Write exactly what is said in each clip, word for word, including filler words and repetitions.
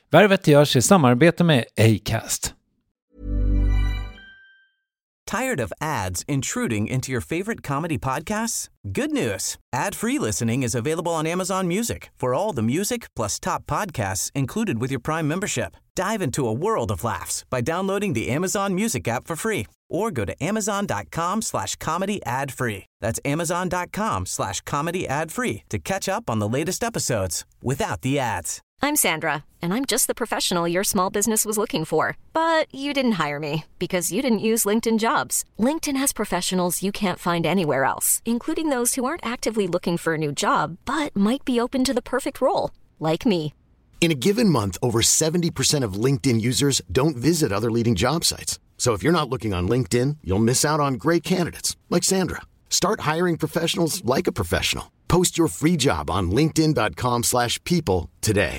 Värvet görs i samarbete med Acast. Tired of ads intruding into your favorite comedy podcasts? Good news. Ad-free listening is available on Amazon Music for all the music plus top podcasts included with your Prime membership. Dive into a world of laughs by downloading the Amazon Music app for free or go to amazon.com slash comedy ad free. That's amazon.com slash comedy ad free to catch up on the latest episodes without the ads. I'm Sandra, and I'm just the professional your small business was looking for. But you didn't hire me because you didn't use LinkedIn Jobs. LinkedIn has professionals you can't find anywhere else, including those who aren't actively looking for a new job, but might be open to the perfect role, like me. In a given month, over seventy percent of LinkedIn users don't visit other leading job sites. So if you're not looking on LinkedIn, you'll miss out on great candidates, like Sandra. Start hiring professionals like a professional. Post your free job on linkedin.com slash people today.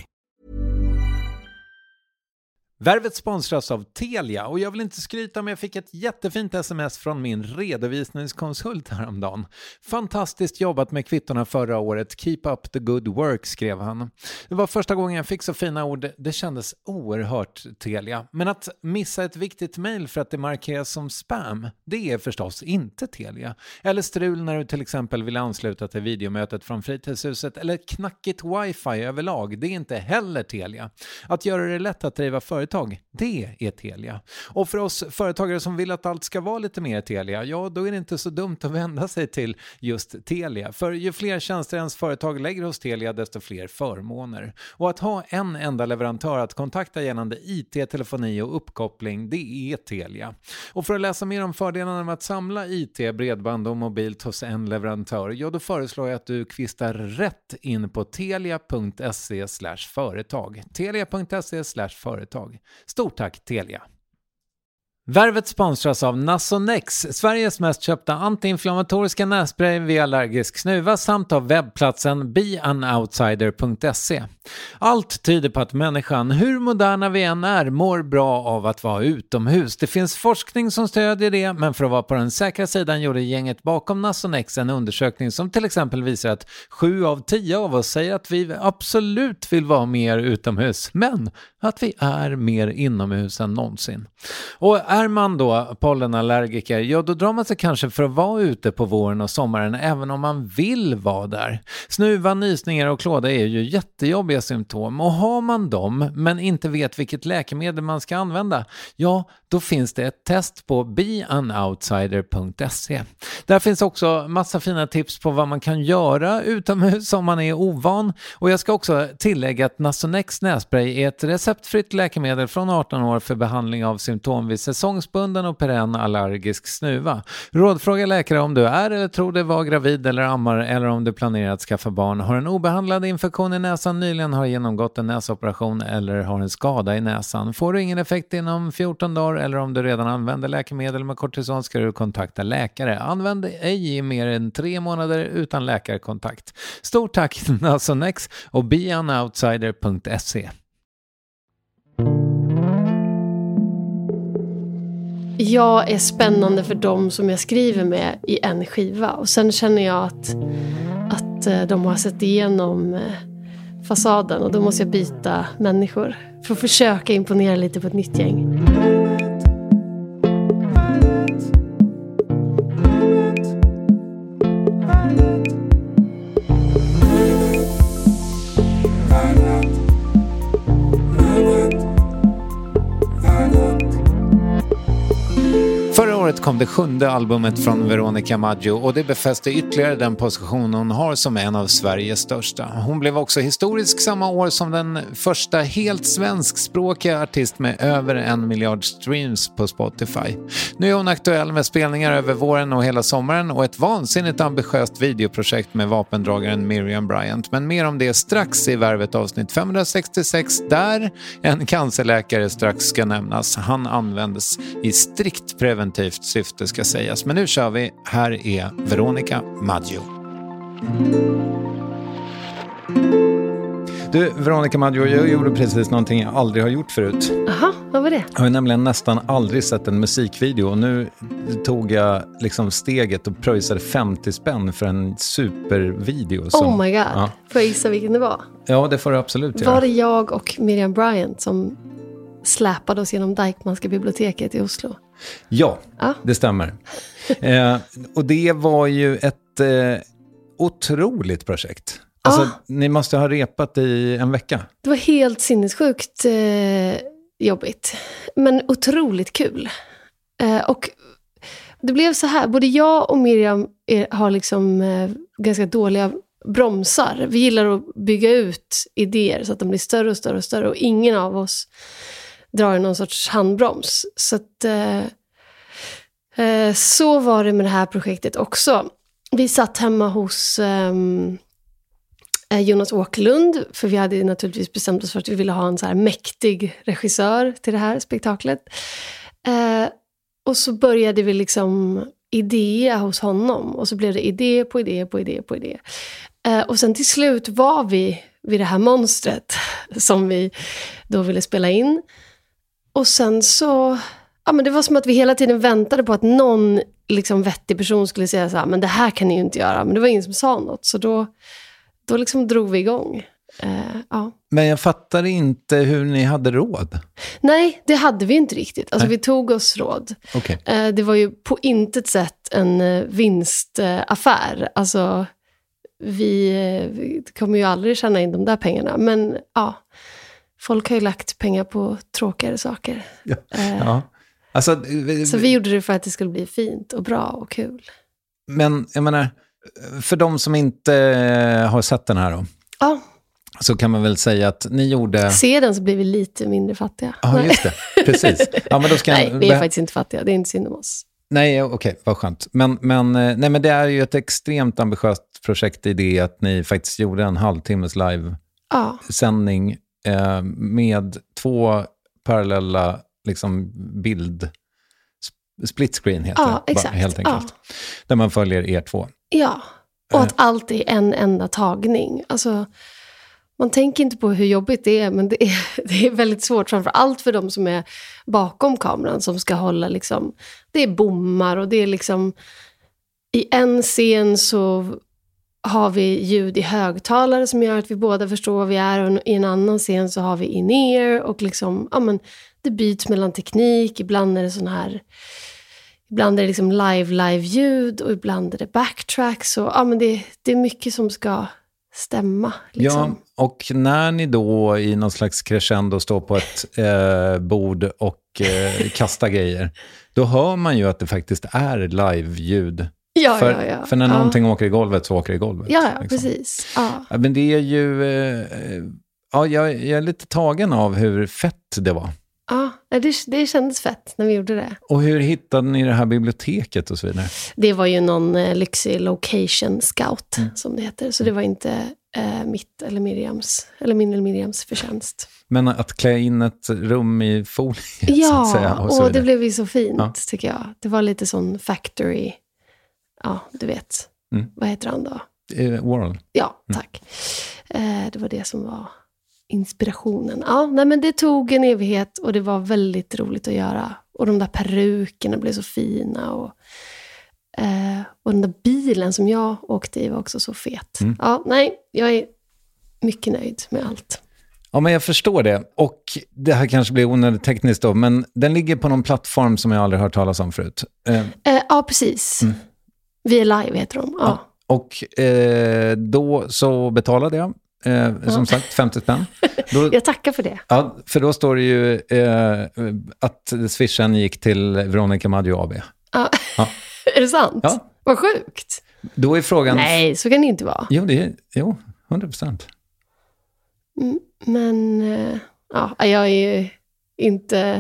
Värvet sponsras av Telia och jag vill inte skryta, men jag fick ett jättefint sms från min redovisningskonsult häromdagen. Fantastiskt jobbat med kvittorna förra året. Keep up the good work, skrev han. Det var första gången jag fick så fina ord. Det kändes oerhört Telia. Men att missa ett viktigt mejl för att det markeras som spam, det är förstås inte Telia. Eller strul när du till exempel vill ansluta till videomötet från fritidshuset, eller knackigt wifi överlag. Det är inte heller Telia. Att göra det lätt att driva företag, det är Telia. Och för oss företagare som vill att allt ska vara lite mer Telia, ja, då är det inte så dumt att vända sig till just Telia. För ju fler tjänster ens företag lägger hos Telia, desto fler förmåner. Och att ha en enda leverantör att kontakta gällande I T, telefoni och uppkoppling, det är Telia. Och för att läsa mer om fördelarna med att samla I T, bredband och mobilt hos en leverantör, ja, då föreslår jag att du kvistar rätt in på telia.se slash företag. telia.se slash företag. Stort tack Telia. Värvet sponsras av Nasonex, Sveriges mest köpta antiinflammatoriska nässpray vid allergisk snuva, samt av webbplatsen be an outsider punkt se. Allt tyder på att människan, hur moderna vi än är, mår bra av att vara utomhus. Det finns forskning som stödjer det, men för att vara på den säkra sidan gjorde gänget bakom Nasonex en undersökning som till exempel visar att sju av tio av oss säger att vi absolut vill vara mer utomhus, men att vi är mer inomhus än någonsin. Och är man då pollenallergiker, ja, då drar man sig kanske för att vara ute på våren och sommaren även om man vill vara där. Snuva, nysningar och klåda är ju jättejobbiga symptom, och har man dem men inte vet vilket läkemedel man ska använda, ja, då finns det ett test på be an outsider punkt se. Där finns också massa fina tips på vad man kan göra utomhus om man är ovan, och jag ska också tillägga att Nasonex nässpray är ett receptfritt läkemedel från arton år för behandling av symptom vid säsongsbunden och perenn allergisk snuva. Rådfråga läkare om du är eller tror dig vara gravid eller ammar, eller om du planerar att skaffa barn, har en obehandlad infektion i näsan, nyligen har genomgått en näsoperation eller har en skada i näsan. Får du ingen effekt inom fjorton dagar, eller om du redan använder läkemedel med kortison, ska du kontakta läkare. Använd ej i mer än tre månader utan läkarkontakt. Stort tack Nasonex och be an outsider punkt se. Jag är spännande för dem som jag skriver med i en skiva. Och sen känner jag att, att de har sett igenom fasaden. Och då måste jag byta människor för att försöka imponera lite på ett nytt gäng. Förra året kom det sjunde albumet från Veronica Maggio, och det befäste ytterligare den position hon har som en av Sveriges största. Hon blev också historisk samma år som den första helt svenskspråkiga artist med över en miljard streams på Spotify. Nu är hon aktuell med spelningar över våren och hela sommaren och ett vansinnigt ambitiöst videoprojekt med vapendragaren Miriam Bryant. Men mer om det strax i Värvet avsnitt femhundrasextiosex, där en cancerläkare strax ska nämnas. Han användes i strikt preventivt syfte, ska sägas. Men nu kör vi. Här är Veronica Maggio. Du, Veronica Maggio, jag gjorde precis någonting jag aldrig har gjort förut. Aha, vad var det? Jag har nämligen nästan aldrig sett en musikvideo och nu tog jag liksom steget och pröjsade femtio spänn för en supervideo. Som, oh my god, ja. Får jag gissa vilken det var? Ja, det får du absolut göra. Var det jag och Miriam Bryant som släpade oss genom Dykmanska biblioteket i Oslo? Ja, ja. det stämmer. eh, och det var ju ett eh, otroligt projekt. Alltså, ah. ni måste ha repat i en vecka. Det var helt sinnessjukt eh, jobbigt. Men otroligt kul. Eh, och det blev så här. Både jag och Miriam är, har liksom eh, ganska dåliga bromsar. Vi gillar att bygga ut idéer så att de blir större och större och större. Och ingen av oss drar någon sorts handbroms. Så att, eh, eh, så var det med det här projektet också. Vi satt hemma hos eh, Jonas Åkerlund, för vi hade naturligtvis bestämt oss för att vi ville ha en så här mäktig regissör till det här spektaklet. Eh, och så började vi liksom idéa hos honom, och så blev det idé på idé på idé på idé. Eh, och sen till slut var vi vid det här monstret som vi då ville spela in. Och sen så, ja men det var som att vi hela tiden väntade på att någon liksom vettig person skulle säga så här, men det här kan ni ju inte göra. Men det var ingen som sa något, så då, då liksom drog vi igång. Uh, ja. Men jag fattar inte hur ni hade råd. Nej, det hade vi inte riktigt. Alltså Nej. Vi tog oss råd. Okay. Uh, det var ju på intet sätt en uh, vinstaffär. Uh, alltså, vi, uh, vi kommer ju aldrig tjäna in de där pengarna. Men ja, folk har ju lagt pengar på tråkigare saker. Ja. Uh, ja. Alltså, vi, så vi gjorde det för att det skulle bli fint och bra och kul. Men jag menar, för de som inte har sett den här då. Ja. Så kan man väl säga att ni gjorde... Se den så blir vi lite mindre fattiga. Ja, just det. Precis. Ja, men då ska nej, jag... vi är faktiskt inte fattiga. Det är inte synd om oss. Nej, okej. Okay, vad skönt. Men, men, nej, men det är ju ett extremt ambitiöst projekt i det att ni faktiskt gjorde en halvtimmes live-sändning ja. eh, med två parallella liksom, bild... Split screen heter ja, det. Exakt. Bara, helt enkelt. Ja. Där man följer er två. Ja, och att allt är en enda tagning. Alltså... Man tänker inte på hur jobbigt det är, men det är, det är väldigt svårt, framför allt för de som är bakom kameran, som ska hålla liksom, det är bommar och det är liksom, i en scen så har vi ljud i högtalare som gör att vi båda förstår vad vi är, och i en annan scen så har vi in-ear och liksom, ja men det byts mellan teknik, ibland är det sån här, ibland är det liksom live-live-ljud och ibland är det backtracks och ja men det, det är mycket som ska stämma. Liksom. Ja, och när ni då i någon slags crescendo står på ett eh, bord och eh, kastar grejer, då hör man ju att det faktiskt är live-ljud. Ja, för, ja, ja. för när ja. någonting åker i golvet så åker det i golvet. Ja, ja liksom. precis. Ja. Ja, men det är ju... Eh, ja, jag, jag är lite tagen av hur fett det var. Ja, det, det kändes fett när vi gjorde det. Och hur hittade ni det här biblioteket och så vidare? Det var ju någon eh, lyxig location scout, mm. som det heter. Så det var inte eh, mitt eller Miriams, eller min eller Miriams förtjänst. Men att klä in ett rum i folie, ja, så att säga. Och, så och det blev ju så fint, ja. tycker jag. Det var lite sån factory, ja, du vet. Mm. Vad heter han då? Uh, Warhol. Ja, tack. Mm. Eh, det var det som var... inspirationen. Ja, nej, men det tog en evighet och det var väldigt roligt att göra. Och de där perukerna blev så fina och, eh, och den där bilen som jag åkte i var också så fet. Mm. Ja, nej, jag är mycket nöjd med allt. Ja, men jag förstår det. Och det här kanske blir onödigt tekniskt då, men den ligger på någon plattform som jag aldrig hört talas om förut. Eh. Eh, ja, precis. Mm. Vi är live heter de. Ja. Ja. Och eh, då så betalade jag. Eh, ja. Som sagt, femtio spänn. Då, jag tackar för det. Ja, för då står det ju eh, att swishen gick till Veronica Maggio A B. Ja. Ja. Är det sant? Ja. Vad sjukt. Då är frågan... Nej, så kan det inte vara. Jo, det är, jo hundra procent. Mm, men eh, ja, jag är ju inte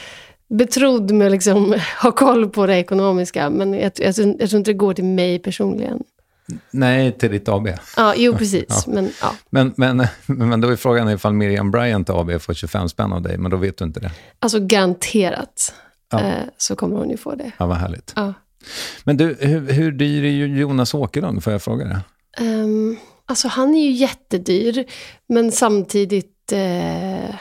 betrodd med att liksom ha koll på det ekonomiska. Men jag, jag, jag tror inte det går till mig personligen. Nej, till ditt A B. Ja, jo precis. Ja. Men, ja. men, men, men då är frågan ifall Miriam Bryant A B får tjugofem spänn av dig, men då vet du inte det. Alltså garanterat ja. eh, så kommer hon ju få det. Ja, vad härligt. Ja. Men du, hur, hur dyr är ju Jonas Åkerlund, får jag fråga det? Um, Alltså han är ju jättedyr, men samtidigt eh,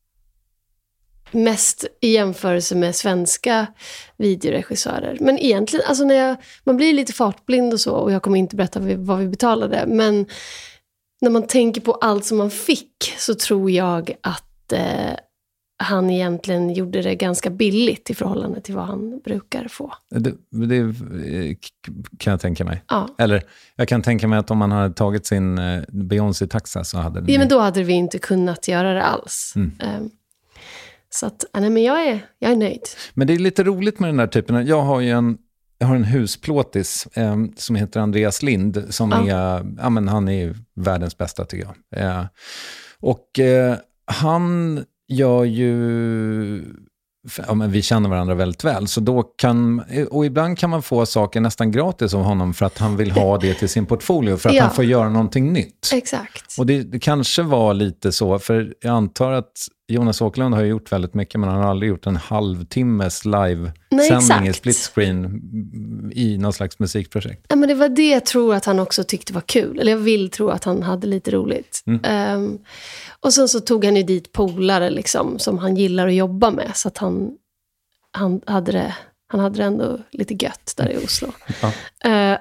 mest i jämförelse med svenska videoregissörer. Men egentligen, alltså när jag, man blir lite fartblind och så, och jag kommer inte berätta vad vi, vad vi betalade, men när man tänker på allt som man fick så tror jag att eh, han egentligen gjorde det ganska billigt i förhållande till vad han brukar få. Det, det kan jag tänka mig. Ja. Eller jag kan tänka mig att om man hade tagit sin eh, Beyoncé-taxa så hade det... Ja, men då hade vi inte kunnat göra det alls. Mm. Um, så att, nej, men jag är, jag är nöjd. Men det är lite roligt med den här typen. Jag har ju en, jag har en husplåtis eh, som heter Andreas Lind. Som ja. är, ja men han är världens bästa tycker jag. Eh, och eh, han... gör ju, ja, men vi känner varandra väldigt väl, så då kan, och ibland kan man få saker nästan gratis av honom för att han vill ha det till sin portfolio, för att ja. han får göra någonting nytt. Exakt. Och det, det kanske var lite så, för jag antar att Jonas Åkerlund har ju gjort väldigt mycket, men han har aldrig gjort en halvtimmes live-sändning i split screen i någon slags musikprojekt. Ja, men det var det jag tror att han också tyckte var kul. Eller jag vill tro att han hade lite roligt. Mm. Um, och sen så tog han ju dit polare liksom, som han gillar att jobba med. Så att han, han, hade, det, han hade det ändå lite gött där i Oslo. Ja, uh,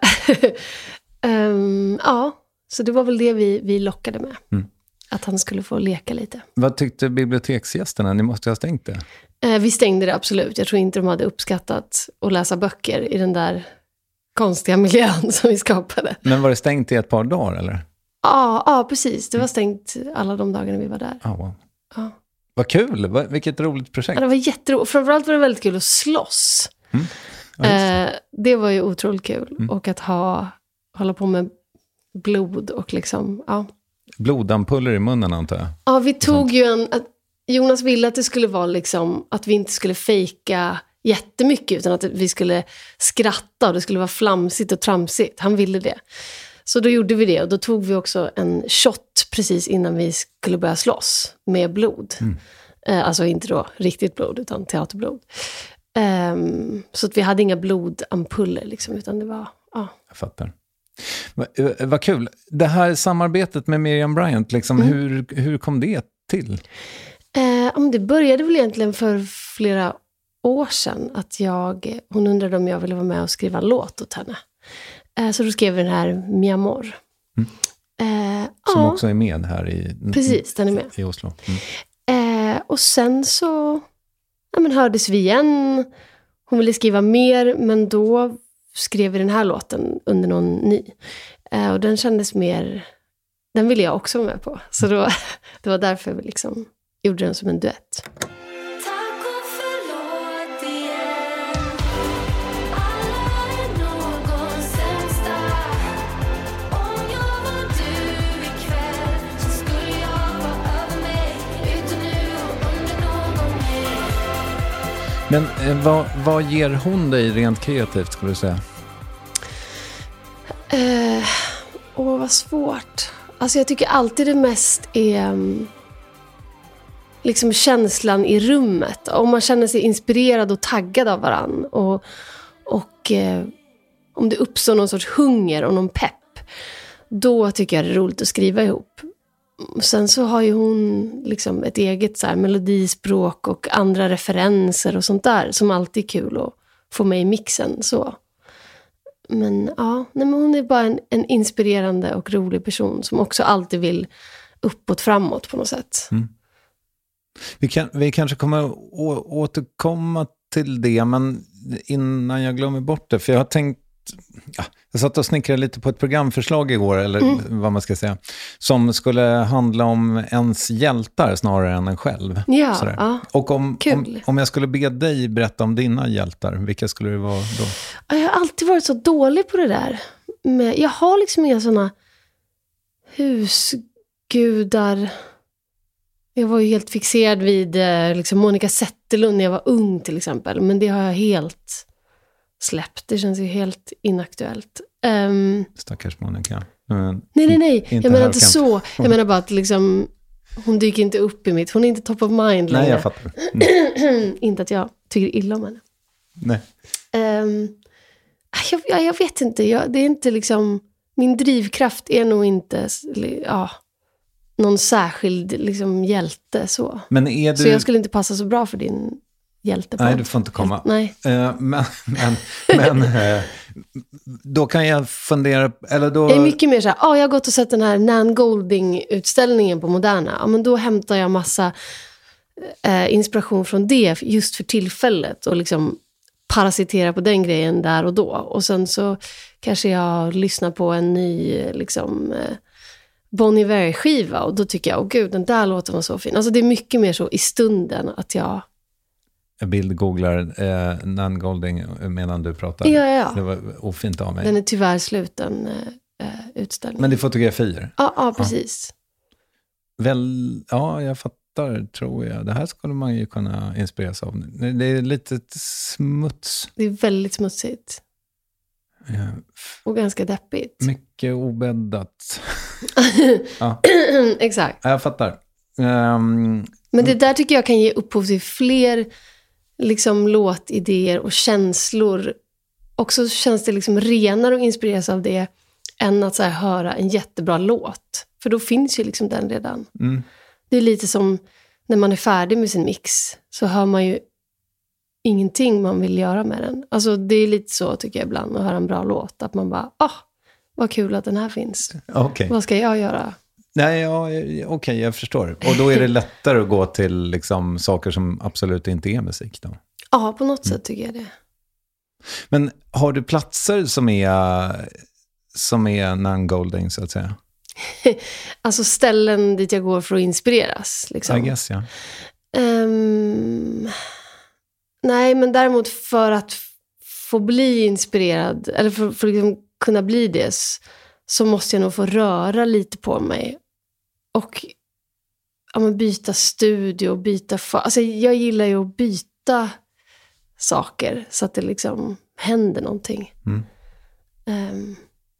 um, ja så det var väl det vi, vi lockade med. Mm. Att han skulle få leka lite. Vad tyckte biblioteksgästerna? Ni måste ha stängt det. Eh, vi stängde det absolut. Jag tror inte de hade uppskattat att läsa böcker i den där konstiga miljön som vi skapade. Men var det stängt i ett par dagar eller? Ja, ja precis. Det var stängt alla de dagarna vi var där. Oh, wow. Ja. Vad kul. Vad, vilket roligt projekt. Ja, det var jätteroligt. Framförallt var det väldigt kul att slåss. Mm. Ja, det. Eh, det var ju otroligt kul. Mm. Och att ha, hålla på med blod och liksom, ja. Blodampuller i munnen antar jag. Ja, vi tog ju en... Att Jonas ville att det skulle vara liksom... Att vi inte skulle fejka jättemycket, utan att vi skulle skratta och det skulle vara flamsigt och tramsigt. Han ville det. Så då gjorde vi det, och då tog vi också en shot precis innan vi skulle börja slåss med blod. Mm. Eh, alltså inte då riktigt blod, utan teaterblod. Eh, så att vi hade inga blodampuller liksom, utan det var... Ja. Jag fattar. Vad va kul. Det här samarbetet med Miriam Bryant, liksom, mm. hur, hur kom det till? Eh, det började väl egentligen för flera år sedan. Att jag, hon undrade om jag ville vara med och skriva en låt åt henne. Eh, så då skrev vi den här Mi Amor. Mm. Eh, Som ja. också är med här i, Precis, den är med. i Oslo. Mm. Eh, och sen så ja, men hördes vi igen. Hon ville skriva mer, men då skrev vi den här låten under någon ny. Eh, och den kändes mer... Den ville jag också vara med på. Så då, det var därför vi liksom gjorde den som en duett. Men eh, vad, vad ger hon dig rent kreativt, skulle du säga? Eh, åh, vad svårt. Alltså jag tycker alltid det mest är um, liksom känslan i rummet. Om man känner sig inspirerad och taggad av varann. Och, och eh, om det uppstår någon sorts hunger och någon pepp. Då tycker jag det är roligt att skriva ihop. Sen så har ju hon liksom ett eget så här melodispråk och andra referenser och sånt där som alltid är kul att få med i mixen. Så. Men ja, nej, men hon är bara en, en inspirerande och rolig person som också alltid vill uppåt framåt på något sätt. Mm. Vi, kan, vi kanske kommer å, återkomma till det, men innan jag glömmer bort det, för jag har tänkt, ja, jag satt och snickrade lite på ett programförslag igår, eller mm. vad man ska säga, som skulle handla om ens hjältar snarare än en själv. Ja, ja. Och om, om, om jag skulle be dig berätta om dina hjältar, vilka skulle det vara då? Jag har alltid varit så dålig på det där. Men jag har liksom inga sådana husgudar. Jag var ju helt fixerad vid liksom Monica Zetterlund när jag var ung till exempel. Men det har jag helt släppt. Det känns ju helt inaktuellt. Um, Stackars Monica. Men, nej, nej, nej. Jag menar inte så. Jag menar bara att liksom, hon dyker inte upp i mitt. Hon är inte top of mind längre. Nej, jag fattar. Mm. Inte att jag tycker illa om henne. Nej. Um, jag, jag, jag vet inte. Jag, det är inte liksom min drivkraft är nog inte ja, någon särskild liksom, hjälte. Så. Men är du... så jag skulle inte passa så bra för din hjälte. Nej, du får inte komma. Nej. Uh, men men, men uh, då kan jag fundera... Eller då... Jag är mycket mer så här, oh, jag har gått och sett den här Nan Golding-utställningen på Moderna. Ja, men då hämtar jag massa uh, inspiration från det just för tillfället. Och liksom parasitera på den grejen där och då. Och sen så kanske jag lyssnar på en ny liksom, uh, Bon Iver-skiva. Och då tycker jag, åh oh, gud, den där låten var så fin. Alltså det är mycket mer så i stunden att jag... Jag bildgooglar eh, Nan Golding medan du pratar. Ja, ja. Det var ofint av mig. Den är tyvärr sluten eh, utställning. Men det är fotografier? Ja, ja precis. Ja. Väl, ja, jag fattar, tror jag. Det här skulle man ju kunna inspireras av. Det är lite smuts. Det är väldigt smutsigt. Ja. Och ganska deppigt. Mycket obäddat. Ja. Exakt. Jag fattar. Um, Men det där tycker jag kan ge upphov till fler liksom, låtidéer och känslor. Och så känns det liksom renare att inspireras av det än att så här, höra en jättebra låt. För då finns ju liksom den redan. Mm. Det är lite som när man är färdig med sin mix så hör man ju ingenting man vill göra med den. Alltså det är lite så tycker jag ibland att höra en bra låt. Att man bara, ah, vad kul att den här finns. Okay. Vad ska jag göra? Nej, ja, okej, okay, jag förstår. Och då är det lättare att gå till liksom, saker som absolut inte är musik då? Ja, på något mm. sätt tycker jag det. Men har du platser som är, som är Nan Golding så att säga? Alltså ställen dit jag går för att inspireras. Liksom. I guess, ja. Um, nej, men däremot för att f- få bli inspirerad, eller för, för att liksom kunna bli det, så måste jag nog få röra lite på mig. Och ja, men byta studio, byta... Fa- alltså jag gillar ju att byta saker så att det liksom händer någonting. Mm. Um,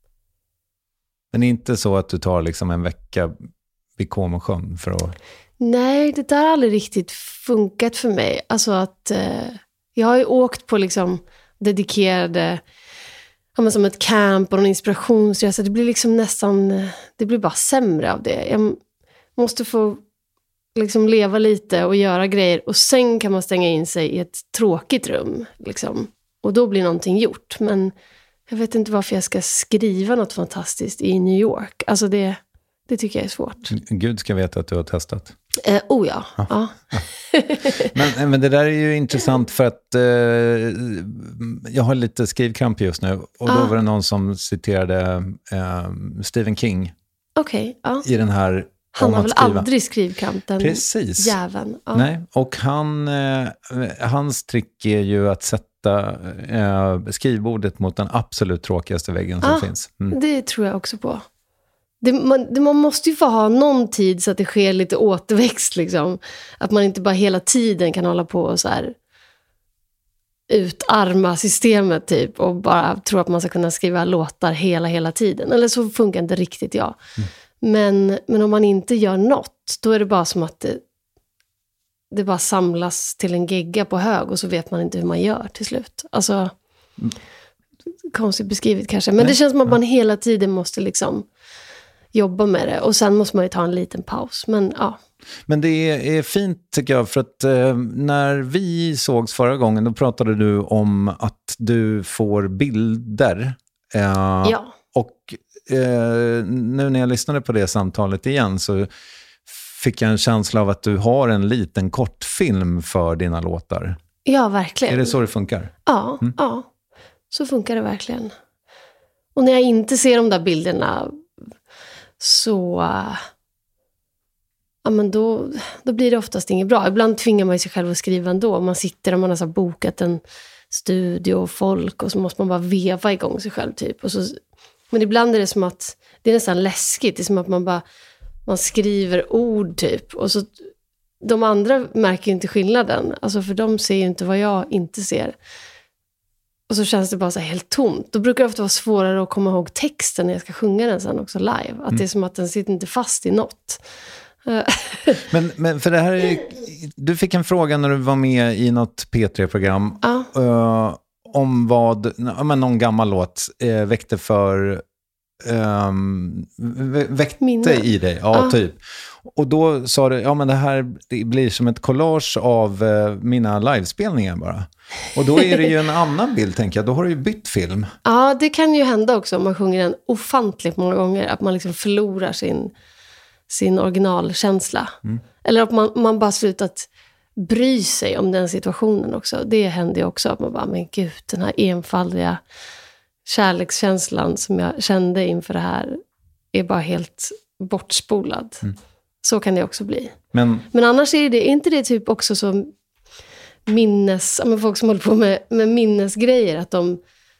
Men det är inte så att du tar liksom en vecka vid Comosjön för att... Nej, det där har aldrig riktigt funkat för mig. Alltså att eh, jag har ju åkt på liksom dedikerade, ja, men som ett camp och en inspirationsresa. Det blir liksom nästan, det blir bara sämre av det. Jag måste få liksom leva lite och göra grejer. Och sen kan man stänga in sig i ett tråkigt rum. Liksom. Och då blir någonting gjort. Men jag vet inte varför jag ska skriva något fantastiskt i New York. Alltså det... Det tycker jag är svårt. Gud ska veta att du har testat. Eh, oh ja. ja. ja. men, men det där är ju intressant för att eh, jag har lite skrivkramp just nu. Och då ah. var det någon som citerade eh, Stephen King. Okej, okay, ja. I den här... Han har väl skriva. aldrig skrivkramp, den Precis. jäveln. Ja. Nej, och han, eh, hans trick är ju att sätta eh, skrivbordet mot den absolut tråkigaste väggen som ah, finns. Mm. Det tror jag också på. Det, man, det, man måste ju få ha någon tid så att det sker lite återväxt. Liksom. Att man inte bara hela tiden kan hålla på och så här utarma systemet typ. Och bara tro att man ska kunna skriva låtar hela, hela tiden. Eller så funkar inte riktigt, ja. Mm. Men, men om man inte gör något, då är det bara som att det, det bara samlas till en gegga på hög. Och så vet man inte hur man gör till slut. Alltså, mm. konstigt beskrivet kanske. Men Nej. det känns som att man hela tiden måste liksom... jobba med det. Och sen måste man ju ta en liten paus. Men ja. Men det är, är fint tycker jag. För att eh, när vi sågs förra gången. Då pratade du om att du får bilder. Eh, ja. Och eh, nu när jag lyssnade på det samtalet igen. Så fick jag en känsla av att du har en liten kortfilm för dina låtar. Ja, verkligen. Är det så det funkar? Ja, mm. ja. Så funkar det verkligen. Och när jag inte ser de där bilderna... så ja, men då, då blir det oftast inget bra. Ibland tvingar man sig själv att skriva ändå. Man sitter och man har så bokat en studio och folk och så måste man bara veva igång sig själv typ. Och så, men ibland är det som att det är nästan läskigt. Det är som att man bara man skriver ord typ. Och så de andra märker ju inte skillnaden. Alltså för de ser ju inte vad jag inte ser. Och så känns det bara så här helt tomt. Då brukar det ofta vara svårare att komma ihåg texten när jag ska sjunga den sen också live. Att mm. det är som att den sitter inte fast i något. men, men för det här är, du fick en fråga när du var med i något P tre-program. Ja. Uh, om vad men någon gammal låt uh, väckte för um, väckte Minne. i dig. Ja, ah. typ. Och då sa du, ja men det här det blir som ett collage av uh, mina livespelningar bara. Och då är det ju en annan bild, tänker jag. Då har du ju bytt film. Ja, det kan ju hända också om man sjunger den ofantligt många gånger. Att man liksom förlorar sin, sin originalkänsla. Mm. Eller att man, man bara slutat bry sig om den situationen också. Det händer ju också. Att man bara, men gud, den här enfaldiga kärlekskänslan som jag kände inför det här är bara helt bortspolad. Mm. Så kan det också bli. Men, men annars är det är inte det typ också som minnes, men folk som håller på med, med minnesgrejer, att de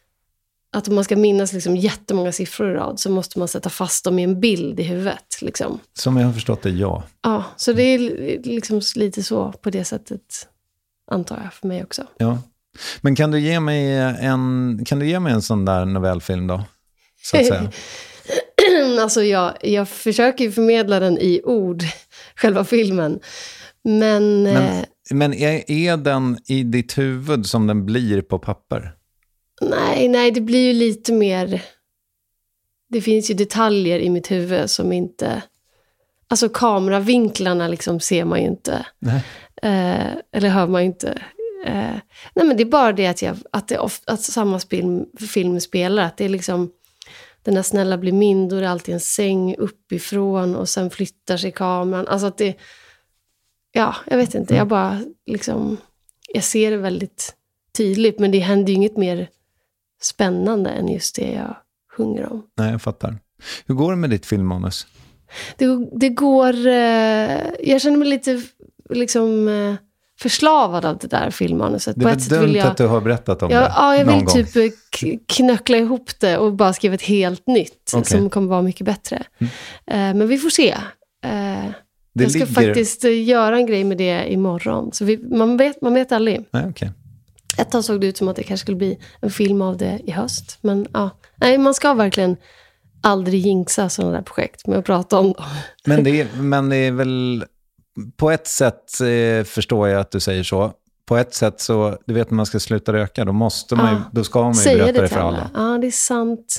att om man ska minnas liksom jättemånga siffror i rad så måste man sätta fast dem i en bild i huvudet liksom. Som jag har förstått det, ja. Ja, så det är liksom lite så på det sättet, antar jag, för mig också. Ja. Men kan du ge mig en kan du ge mig en sån där novellfilm då? Så att säga. Alltså jag, jag försöker ju förmedla den i ord, själva filmen. Men... Men, eh, men är, är den i ditt huvud som den blir på papper? Nej, nej, det blir ju lite mer... Det finns ju detaljer i mitt huvud som inte... Alltså kameravinklarna liksom ser man ju inte. Nej. Eh, eller hör man ju inte. Eh, nej, men det är bara det att, jag, att, det ofta, att samma film, film spelar. Att det är liksom... Den här snälla blir min, då är det alltid en säng uppifrån och sen flyttar sig kameran. Alltså att det... Ja, jag vet inte. Jag bara liksom... Jag ser det väldigt tydligt, men det händer ju inget mer spännande än just det jag sjunger om. Nej, jag fattar. Hur går det med ditt filmmanus? Det, det går... Eh, jag känner mig lite liksom... Eh, förslavad av det där filmmanuset. Det är väl dumt jag, att du har berättat om ja, det. Ja, jag vill gång. typ k- knöckla ihop det och bara skriva ett helt nytt okay. som kommer vara mycket bättre. Mm. Uh, men vi får se. Uh, jag ska ligger... faktiskt uh, göra en grej med det imorgon. Så vi, man, vet, man vet aldrig. Nej, okay. Ett tag såg det ut som att det kanske skulle bli en film av det i höst. Men ja, nej, man ska verkligen aldrig jinxa sådana där projekt med att prata om dem. Men det är, men det är väl... På ett sätt eh, förstår jag att du säger så. På ett sätt så, du vet när man ska sluta röka, då måste man ju, då ska man ju berätta det, det för alla. alla. Ja, det är sant.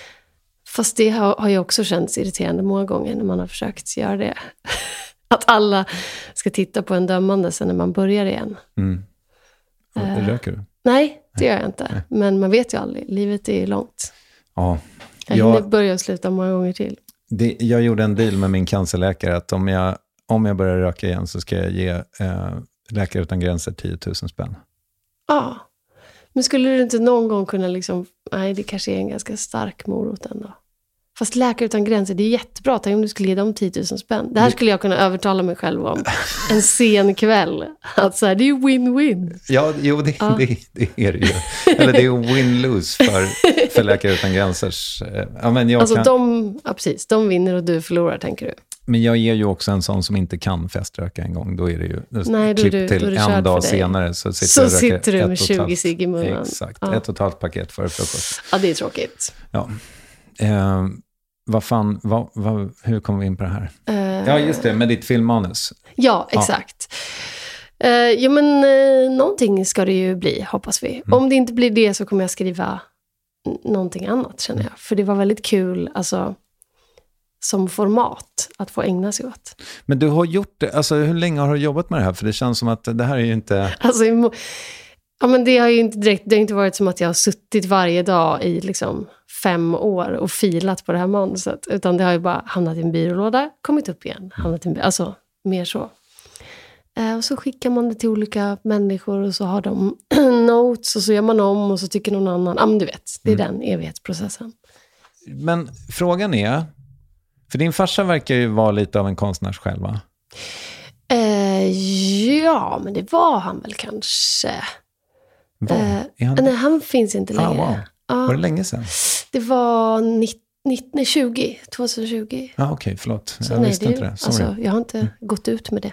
Fast det har, har ju också känts irriterande många gånger när man har försökt göra det. Att alla ska titta på en dömande sen när man börjar igen. Mm. Uh, röker du? Nej, det gör jag inte. Nej. Men man vet ju aldrig. Livet är långt. Ja. Jag hinner börja och sluta många gånger till. Det, jag gjorde en deal med min cancerläkare att om jag Om jag börjar röka igen så ska jag ge eh, Läkare utan gränser tio tusen spänn. Ja, men skulle du inte någon gång kunna liksom... Nej, det kanske är en ganska stark morot ändå. Fast Läkare utan gränser, det är jättebra. Tänk om du skulle ge dem tio tusen spänn. Det här skulle jag kunna övertala mig själv om. En sen kväll. Att så här, det är ju win-win. Ja, jo, det, ja. det, det är det ju. Eller det är ju win-lose för, för Läkare utan gränsers... Ja, men jag alltså kan... de... Ja, precis. De vinner och du förlorar, tänker du. Men jag ger ju också en sån som inte kan feströka en gång. Då är det ju Nej, klipp du, till en dag senare. Så sitter, så sitter du med tjugo cigg i munnen. Exakt, ja. Ett totalt paket för frukost. Ja, det är tråkigt. Ja. Eh, vad fan, vad, vad, hur kom vi in på det här? Uh, ja, just det, med ditt filmmanus. Ja, exakt. Ja, uh, ja men uh, någonting ska det ju bli, hoppas vi. Mm. Om det inte blir det så kommer jag skriva n- någonting annat, känner jag. För det var väldigt kul, alltså... som format att få ägna sig åt. Men du har gjort det, alltså hur länge har du jobbat med det här? För det känns som att det här är ju inte... Alltså, ja men det har ju inte direkt, det har inte varit som att jag har suttit varje dag i liksom fem år och filat på det här manuset. Utan det har ju bara hamnat i en byrålåda, kommit upp igen. Hamnat i en, alltså mer så. Eh, och så skickar man det till olika människor och så har de notes och så gör man om och så tycker någon annan. Ja men du vet, det är mm. den evighetsprocessen. Men frågan är... För din farsa verkar ju vara lite av en konstnärs själv, va? Eh, ja, men det var han väl kanske. Var? Eh, han... Nej, han finns inte längre. Ah, wow. ah. Var det länge sedan? Det var nitton, tjugo, tjugo. Ja, ah, okej, okay, förlåt. Jag Så nej, visste det, inte det. Sorry. Alltså, jag har inte mm. gått ut med det.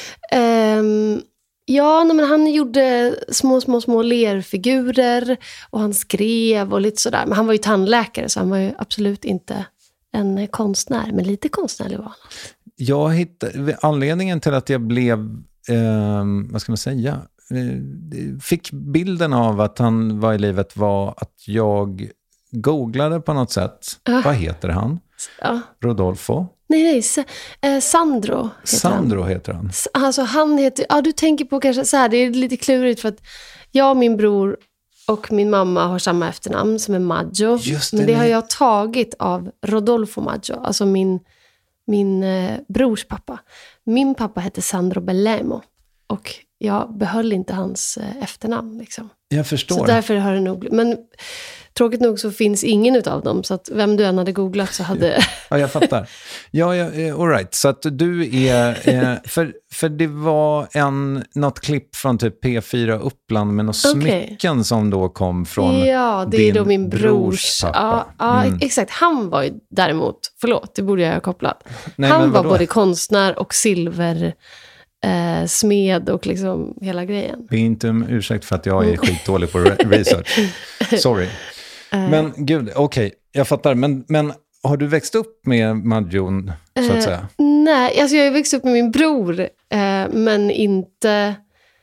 Um, ja, nej, men han gjorde små, små, små lerfigurer. Och han skrev och lite sådär. Men han var ju tandläkare, så han var ju absolut inte... en konstnär, men lite konstnärlig var han. Jag hittade, anledningen till att jag blev, eh, vad ska man säga, eh, fick bilden av att han var i livet var att jag googlade på något sätt. Ja. Vad heter han? Ja. Rodolfo? Nej, nej. S- eh, Sandro heter Sandro han. heter han. S- Alltså han heter... Ja, du tänker på kanske så här. Det är lite klurigt för att jag och min bror och min mamma har samma efternamn som är Maggio. Just det, men det har nej. jag tagit av Rodolfo Maggio. Alltså min, min eh, brors pappa. Min pappa hette Sandro Bellemo. Och jag behöll inte hans eh, efternamn liksom. Jag förstår. Så därför har det nog... Men tråkigt nog så finns ingen utav dem. Så att vem du än hade googlat så hade... Ja, jag fattar. Ja, ja, all right. Så att du är... Eh, för, för det var en, något klipp från typ P fyra Uppland med några Okej. smycken som då kom från Ja, det är din då min brors pappa. Ja, ja Mm. exakt. Han var ju däremot, förlåt, det borde jag ha kopplat. Nej, Han men var vadå? både konstnär och silver eh, smed och liksom hela grejen. Det är inte en ursäkt för att jag är skitdålig på re- research. Sorry. Men gud, okej, jag fattar. Men, men har du växt upp med Maggion, så att säga? Nej, alltså jag har växt upp med min bror, eh, men inte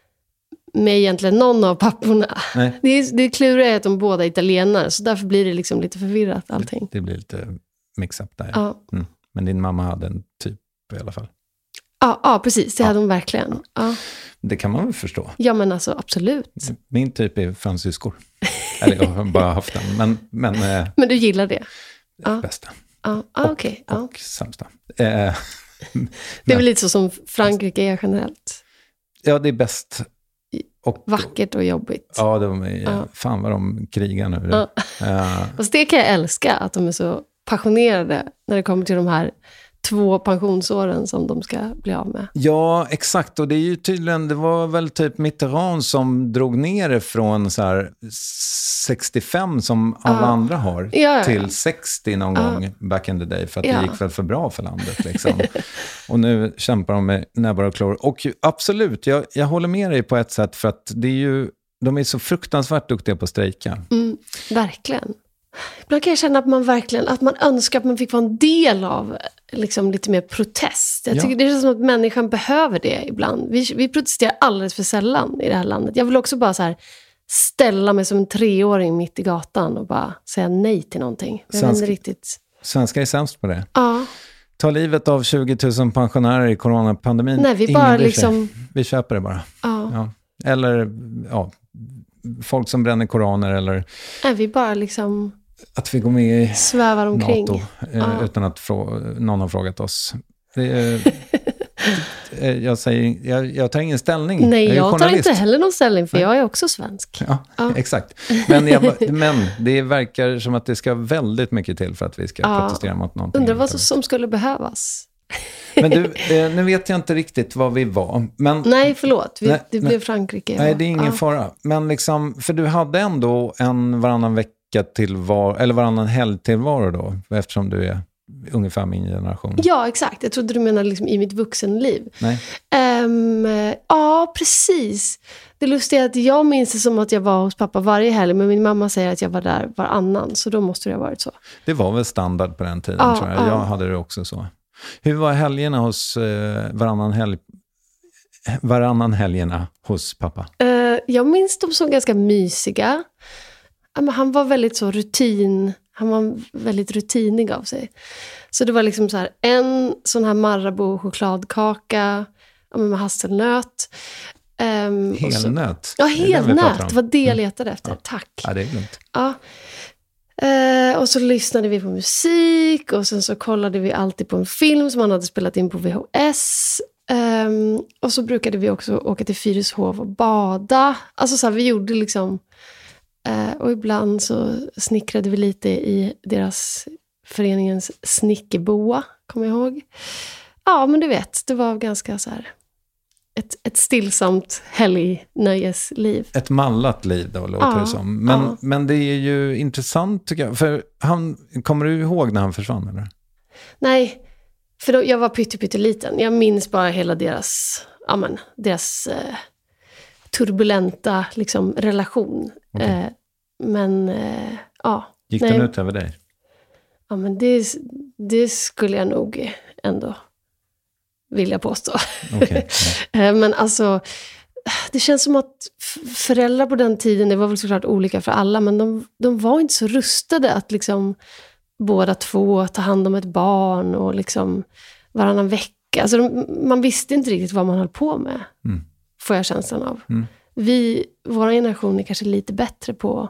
med egentligen någon av papporna. Nej. Det är, det är kluriga att de båda är italienare, så därför blir det liksom lite förvirrat allting. Det blir lite mix-up där. Ja, Mm. Men din mamma hade en typ i alla fall. ja, ja precis, det hade hon verkligen. Ja. Det kan man väl förstå. ja, men alltså absolut. Min typ är fransyskor. Eller jag har bara haft den. Men, men eh, Men du gillar det? Ja. bästa. Ja, ah, okej. Ja. Och sämsta. Eh, Det är väl lite så som Frankrike är generellt. ja, det är bäst. Och, Vackert och jobbigt. Ja, de är, Ja. fan vad de krigar nu. Ja. Eh, Fast det kan jag älska, att de är så passionerade när det kommer till de här två pensionsåren som de ska bli av med. Ja, exakt. Och det är ju tydligen, det var väl typ Mitterrand som drog ner det från så här sextiofem som alla Ja. andra har Ja, ja, ja. till sextio någon Ja. gång back in the day, för att Ja. det gick väl för bra för landet liksom. Och nu kämpar de med näbbar och klor. Och ju- absolut, jag, jag håller med dig på ett sätt, för att det är ju, de är så fruktansvärt duktiga på att strejka. Mm, verkligen. Ibland kan jag känna att man verkligen, att man önskar att man fick vara en del av liksom lite mer protest. Jag Ja. tycker det är som att människan behöver det ibland. Vi, vi protesterar alldeles för sällan i det här landet. Jag vill också bara så här ställa mig som en treåring mitt i gatan och bara säga nej till någonting. Jag vet Svensk- inte riktigt. Svenskar är sämst på det. Ja, Ta livet av tjugo tusen pensionärer i coronapandemin. nej, vi Ingen bara bryr sig. liksom... Vi köper det bara. Ja, Ja. Eller ja, folk som bränner koraner, eller nej, vi bara liksom att vi går med i svävar omkring. NATO eh, Ja. utan att frå- någon har frågat oss. Det är, eh, jag, säger, jag, jag tar ingen ställning. Nej, jag är jag tar journalist. inte heller någon ställning, för jag är också svensk. Ja, Ja. exakt. Men, jag, men det verkar som att det ska väldigt mycket till för att vi ska Ja. protestera mot någonting. Undrar vad som skulle behövas. Men du, eh, nu vet jag inte riktigt vad vi var. Men, Nej, förlåt. Vi, Nej, det nej. blev Frankrike. Nej, va? det är ingen Ja. fara. Men liksom, för du hade ändå en varannan vecka tillvaro, eller varannan helg tillvaro då, eftersom du är ungefär min generation. Ja, exakt. Jag trodde du menade liksom i mitt vuxenliv. Nej. Um, ja, precis. Det lustiga är att jag minns det som att jag var hos pappa varje helg, men min mamma säger att jag var där varannan, så då måste det ha varit så. Det var väl standard på den tiden, Ja, tror jag. ja. Jag hade det också så. Hur var helgerna hos eh, varannan helg? Varannan helgerna hos pappa? Uh, jag minns de som ganska mysiga. Ja, men han var väldigt så rutin. Han var väldigt rutinig av sig. Så det var liksom så här, en sån här Marabou-chokladkaka ja, men med hasselnöt. Um, och så- Helnöt? Ja, Det är den vi pratar helnöt. om. Det var det jag letade efter. Ja. Tack. Ja, det är lugnt. Ja. Eh, och så lyssnade vi på musik och sen så kollade vi alltid på en film som man hade spelat in på V H S. Ehm, och så brukade vi också åka till Fyrishov och bada. Alltså så här, vi gjorde liksom... eh, och ibland så snickrade vi lite i deras föreningens snickerboa, kommer jag ihåg. Ja, men du vet, det var ganska så här... Ett, ett stillsamt helgnöjesliv. Ett mallat liv då, låter Ja, det som. Men, ja. men det är ju intressant, tycker jag. För han, kommer du ihåg när han försvann, eller? Nej, för då, jag var pytte, pytte liten. Jag minns bara hela deras, ja men, deras eh, turbulenta liksom, relation. Okej. Eh, men, eh, ja. Gick Nej. den ut över dig? Ja, men det, det skulle jag nog ändå vilja påstå. Okej. Eh, men alltså, det känns som att föräldrar på den tiden, det var väl såklart olika för alla, men de, de var inte så rustade att liksom båda två ta hand om ett barn och liksom varannan vecka. Alltså de, man visste inte riktigt vad man höll på med, mm. får jag känslan av. Mm. Vi, vår generation är kanske lite bättre på,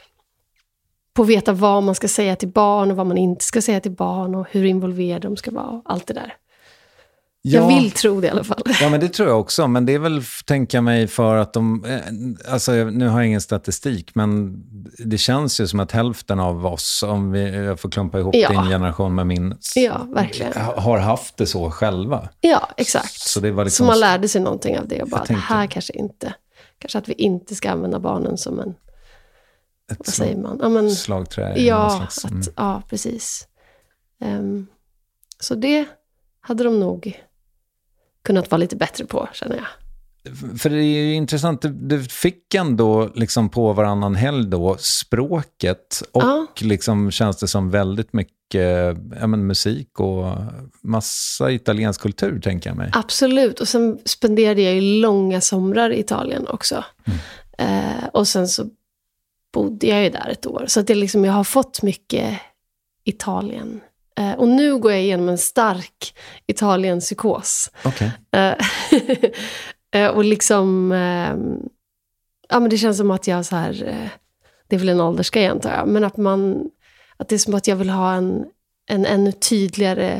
på att veta vad man ska säga till barn och vad man inte ska säga till barn och hur involverade de ska vara och allt det där. Ja, jag vill tro det i alla fall. Ja, men det tror jag också. Men det är väl, tänka mig, för att de... Alltså, nu har jag ingen statistik, men det känns ju som att hälften av oss, om vi, jag får klumpa ihop ja. din generation med min, ja, verkligen. har haft det så själva. Ja, exakt. Så, det var liksom, så man lärde sig någonting av det och bara, tänkte, det här kanske inte... Kanske att vi inte ska använda barnen som en... Ett vad slag, säger man? Ja, men, slagträ. Ja, slags, mm. att, ja, precis. Um, så det hade de nog... kunnat vara lite bättre på, känner jag. För det är ju intressant, du, du fick ändå liksom på varannan helg då språket och ja. liksom känns det som väldigt mycket ja, men musik och massa italiensk kultur, tänker jag mig. Absolut, och sen spenderade jag ju långa somrar i Italien också. Mm. Eh, och sen så bodde jag ju där ett år, så att det liksom, jag har fått mycket Italien. Uh, och nu går jag igenom en stark Italien-psykos. Okay. Uh, uh, och liksom... Uh, ja, men det känns som att jag så här... Uh, det är väl en åldersgrej, antar jag. Men att man... Att det är som att jag vill ha en, en ännu tydligare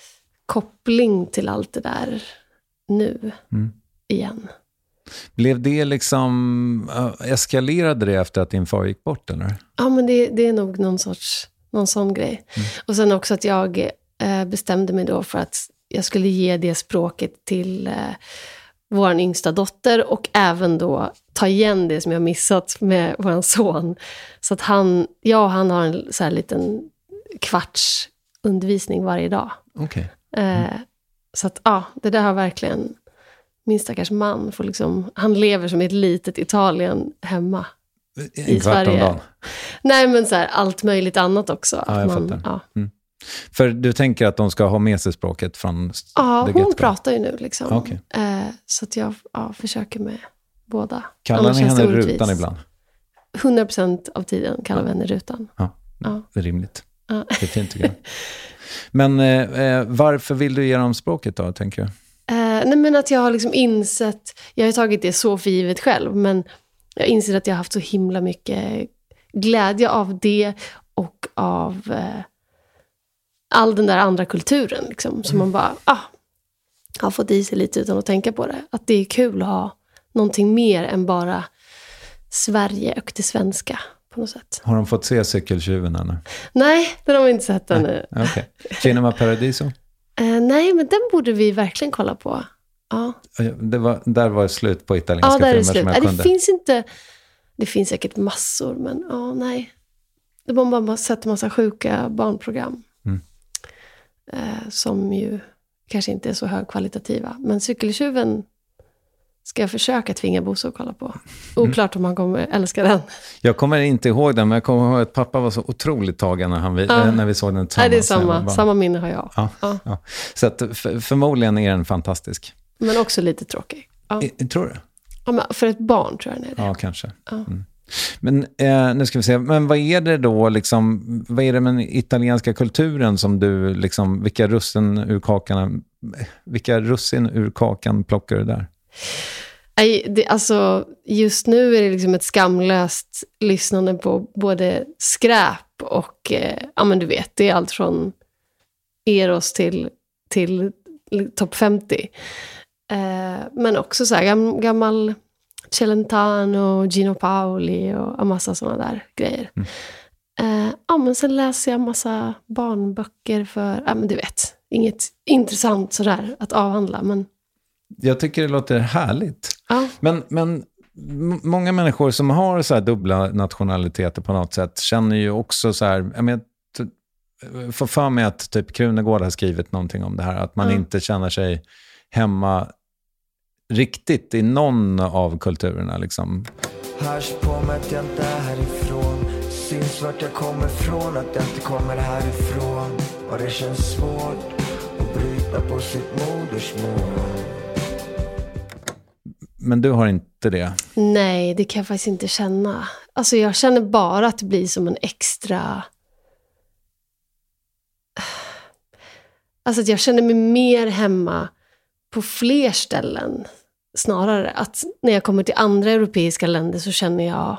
koppling till allt det där nu. Mm. Igen. Blev det liksom... Uh, eskalerade det efter att din far gick bort, eller? Ja, men det, det är nog någon sorts... Någon sån grej. Mm. Och sen också att jag eh, bestämde mig då för att jag skulle ge det språket till eh, vår yngsta dotter. Och även då ta igen det som jag missat med vår son. Så att han, jag och han har en så här liten kvarts undervisning varje dag. Okay. Mm. Eh, så att ja, det där har verkligen... Min stackars man får liksom... Han lever som ett litet Italien hemma. En i kvart om dagen. Nej, men så här, allt möjligt annat också. Ja, jag man, fattar. Ja. Mm. För du tänker att de ska ha med sig språket från... Ja, hon pratar ju nu liksom. Okay. Eh, så att jag ja, försöker med båda. Kallar ni henne Rutan ibland? hundra procent av tiden kallar vi henne Rutan. Ja, ja. Det är rimligt. Ja. Det är fint, tycker jag. Men eh, varför vill du ge dem språket då, tänker jag? Eh, nej, men att jag har liksom insett... Jag har tagit det så för givet själv, men... Jag inser att jag har haft så himla mycket glädje av det och av eh, all den där andra kulturen. Liksom, som man bara ah, har fått i sig lite utan att tänka på det. Att det är kul att ha någonting mer än bara Sverige och det svenska på något sätt. Har de fått se Cykeltjuven ännu? Nej, den har vi inte sett ännu. Okej. Okay. Cinema Paradiso? eh, nej, men den borde vi verkligen kolla på. Ja. Det var, där var det slut på italienska ja, där filmer är slut. som jag ja, kunde. Det finns inte... Det finns säkert massor, men ja, nej. Det var bara sett en massa sjuka barnprogram. Mm. Eh, som ju kanske inte är så högkvalitativa. Men Cykeltjuven ska jag försöka tvinga Bosse att kolla på. Oklart om han kommer älska den. Jag kommer inte ihåg den, men jag kommer ihåg att pappa var så otroligt tagen när, han, ja. när vi såg den tillsammans. Nej, det är samma. Bara... Samma minne har jag. Ja, ja. Ja. Så att för, förmodligen är den fantastisk. Men också lite tråkig. Ja. I, tror du? Ja, men för ett barn tror jag det är det. Ja, kanske. Ja. Mm. Men eh, nu ska vi se, men vad är det då liksom, vad är det med den italienska kulturen som du liksom, vilka russin ur kakan, vilka russin ur kakan plockar du där? Nej, det, alltså just nu är det liksom ett skamlöst lyssnande på både skräp och eh, ja men du vet, det är allt från Eros till, till topp femtio. Eh, men också så här gam, gammal Celentano, Gino Paoli och en massa sådana där grejer. Mm. Eh, ja, men sen läser jag en massa barnböcker för, ja men du vet, inget intressant sådär att avhandla, men... Jag tycker det låter härligt. Ja. Men, men m- många människor som har så här dubbla nationaliteter på något sätt känner ju också så här, jag menar, t- får för mig att typ Krunegård har skrivit någonting om det här, att man ja. inte känner sig hemma riktigt i någon av kulturerna liksom. Hörs på mig att jag inte är härifrån. Syns vart jag kommer ifrån, att jag inte kommer härifrån. Och det känns svårt att bryta på sitt modersmål. men du har inte det? Nej, det kan jag faktiskt inte känna. Alltså jag känner bara att det blir som en extra... Alltså att jag känner mig mer hemma på fler ställen. Snarare att när jag kommer till andra europeiska länder så känner jag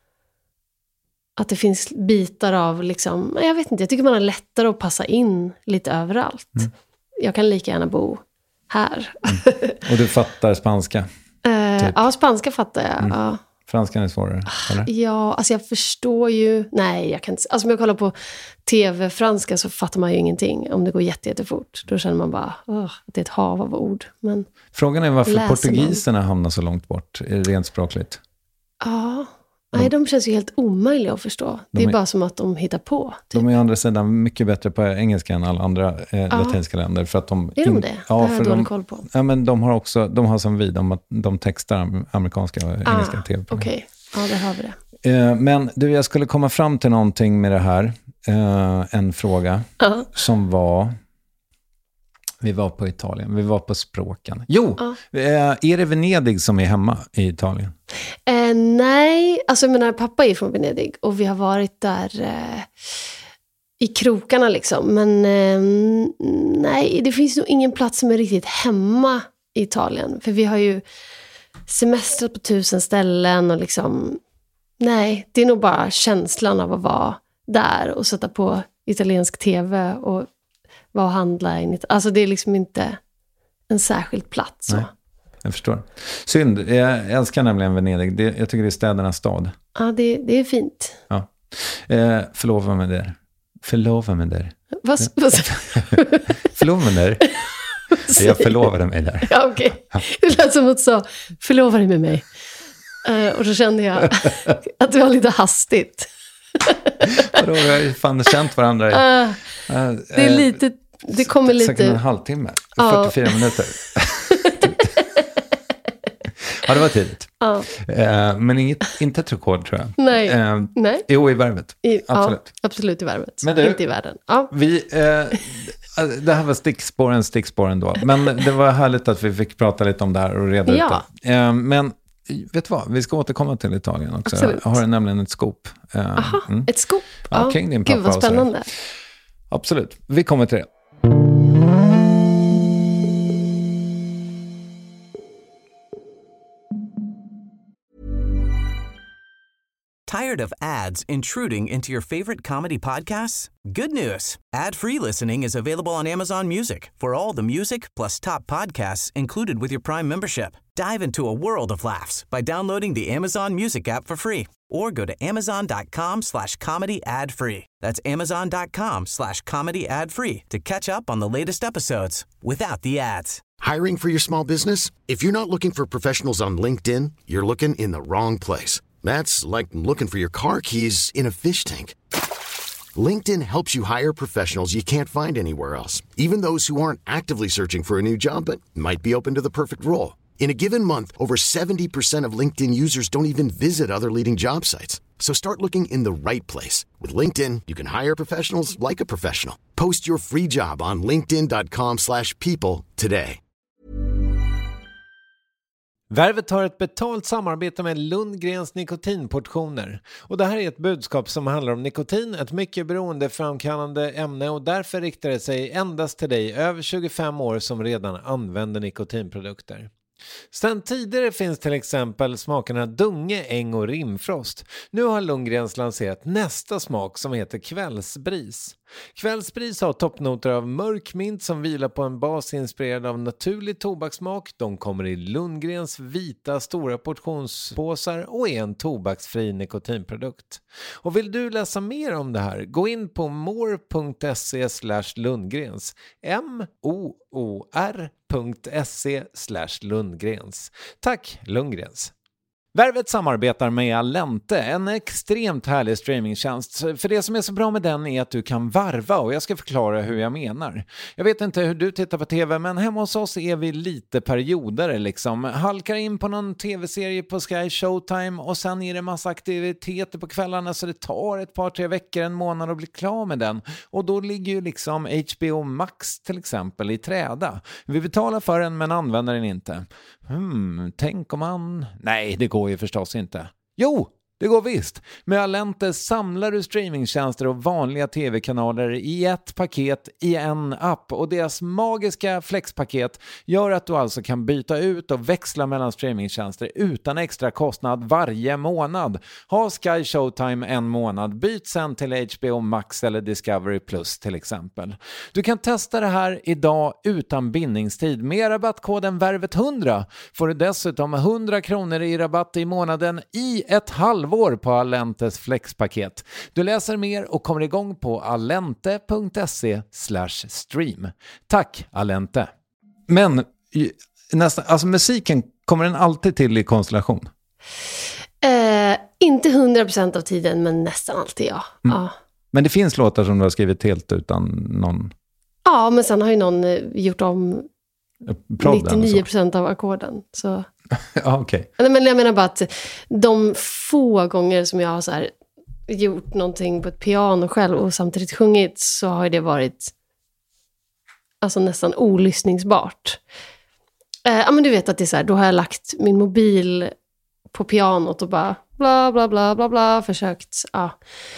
att det finns bitar av liksom, jag vet inte, jag tycker man har lättare att passa in lite överallt. Mm. Jag kan lika gärna bo här. Mm. Och du fattar spanska? uh, typ. Ja, spanska fattar jag. Mm. Ja. Franskan är svårare, eller? Ja, alltså jag förstår ju... Nej, jag kan inte... Alltså om jag kollar på tv-franska så fattar man ju ingenting. Om det går jätte, jättefort. Då känner man bara oh, att det är ett hav av ord. Men frågan är varför portugiserna man... hamnar så långt bort, rent språkligt. Ja, nej, de känns ju helt omöjliga att förstå. Det är, är bara som att de hittar på. Typ. De är å andra sidan mycket bättre på engelska än alla andra eh, ja. latinska länder. För att de är de det? Ja, det har jag dålig de, koll på. Ja, men de har också, de har som vi, de, de textar amerikanska och ah, engelska tv. Okej, okay. Ja, där har vi det. Eh, men du, jag skulle komma fram till någonting med det här. Eh, en fråga uh-huh. som var... Vi var på Italien. Vi var på språken. Jo, uh. eh, är det Venedig som är hemma i Italien? Eh, nej, alltså jag menar, pappa är från Venedig. Och vi har varit där eh, i krokarna liksom. Men eh, nej, det finns nog ingen plats som är riktigt hemma i Italien. För vi har ju semestrat på tusen ställen och liksom... Nej, det är nog bara känslan av att vara där och sätta på italiensk tv och vara och handla. In. Alltså det är liksom inte en särskild plats. Så. Nej, jag förstår. Synd, jag älskar nämligen Venedig. Det, jag tycker det är städernas stad. Ja, det, det är fint. Ja. Eh, förlova med det. Förlova med det. Vad? vad förlova med det. Jag förlovade mig där. Ja, okej. Okay. Det lät som att du sa, förlova dig med mig. Uh, och så kände jag att det var lite hastigt. Vadå, vi har ju fan känt varandra i, uh, uh, det är lite, det kommer lite... Säkert en halvtimme, uh. fyrtiofyra minuter. Ja, det var tidigt. Uh. Uh, men inget, inte ett rekord, tror jag. Nej. Uh, Nej. Jo, i värvet. I, absolut. Ja, absolut i värvet. Men du, inte i världen. Ja. Vi... Uh, det här var stickspåren, stickspåren då. Men det var härligt att vi fick prata lite om det här och reda ja. ut det. Uh, men... Vet du vad? Vi ska återkomma till Italien också. Absolut. Jag har nämligen ett scoop. Aha, mm. ett scoop? Ja, ja. Kring din pappa. Gud, vad spännande. Absolut. Vi kommer till det. Tired of ads intruding into your favorite comedy podcasts? Good news. Ad-free listening is available on Amazon Music for all the music plus top podcasts included with your Prime membership. Dive into a world of laughs by downloading the Amazon Music app for free or go to amazon.com slash comedy ad free. That's amazon.com slash comedy ad free to catch up on the latest episodes without the ads. Hiring for your small business? If you're not looking for professionals on LinkedIn, you're looking in the wrong place. That's like looking for your car keys in a fish tank. LinkedIn helps you hire professionals you can't find anywhere else, even those who aren't actively searching for a new job but might be open to the perfect role. In a given month, over seventy percent of LinkedIn users don't even visit other leading job sites. So start looking in the right place. With LinkedIn, you can hire professionals like a professional. Post your free job on linkedin.com slash people today. Värvet har ett betalt samarbete med Lundgrens nikotinportioner. Och det här är ett budskap som handlar om nikotin, ett mycket beroendeframkallande ämne, och därför riktar det sig endast till dig över tjugofem år som redan använder nikotinprodukter. Sedan tidigare finns till exempel smakerna Dunge, Äng och Rimfrost. Nu har Lundgrens lanserat nästa smak som heter Kvällsbris. Kvällsbris har toppnoter av mörk mint som vilar på en bas inspirerad av naturlig tobakssmak. De kommer i Lundgrens vita stora portionspåsar och är en tobaksfri nikotinprodukt. Och vill du läsa mer om det här, gå in på more.se slash Lundgrens. M-O-O-R.se slash Lundgrens. Tack, Lundgrens. Värvet samarbetar med Allente, en extremt härlig streamingtjänst. För det som är så bra med den är att du kan varva, och jag ska förklara hur jag menar. Jag vet inte hur du tittar på tv, men hemma hos oss är vi lite perioder liksom. Halkar in på någon tv-serie på Sky Showtime och sen är det massa aktiviteter på kvällarna, så det tar ett par, tre veckor, en månad att bli klar med den. Och då ligger ju liksom H B O Max till exempel i träda. Vi betalar för den men använder den inte. Hmm, tänk om man... Nej, det går ju förstås inte. Jo, det går visst. Med Allente samlar du streamingtjänster och vanliga tv-kanaler i ett paket i en app. Och deras magiska flexpaket gör att du alltså kan byta ut och växla mellan streamingtjänster utan extra kostnad varje månad. Ha Sky Showtime en månad, byt sen till H B O Max eller Discovery Plus till exempel. Du kan testa det här idag utan bindningstid. Med rabattkoden värvet hundra får du dessutom hundra kronor i rabatt i månaden i ett halvår på Allentes flexpaket. Du läser mer och kommer igång på allente.se slash stream. Tack Allente. Men nästan, alltså musiken, kommer den alltid till i konstellation? Eh, inte hundra procent av tiden, men nästan alltid, ja. Mm. ja. Men det finns låtar som du har skrivit helt utan någon... Ja, men sen har ju någon gjort om nittionio procent av ackorden. Så... ja, okej. Okay. Men jag menar bara att de få gånger som jag har så här gjort någonting på ett piano själv och samtidigt sjungit, så har det varit alltså nästan olyssningsbart. Eh, ja, men du vet att det är så här, då har jag lagt min mobil på pianot och bara bla bla bla bla bla försökt ja,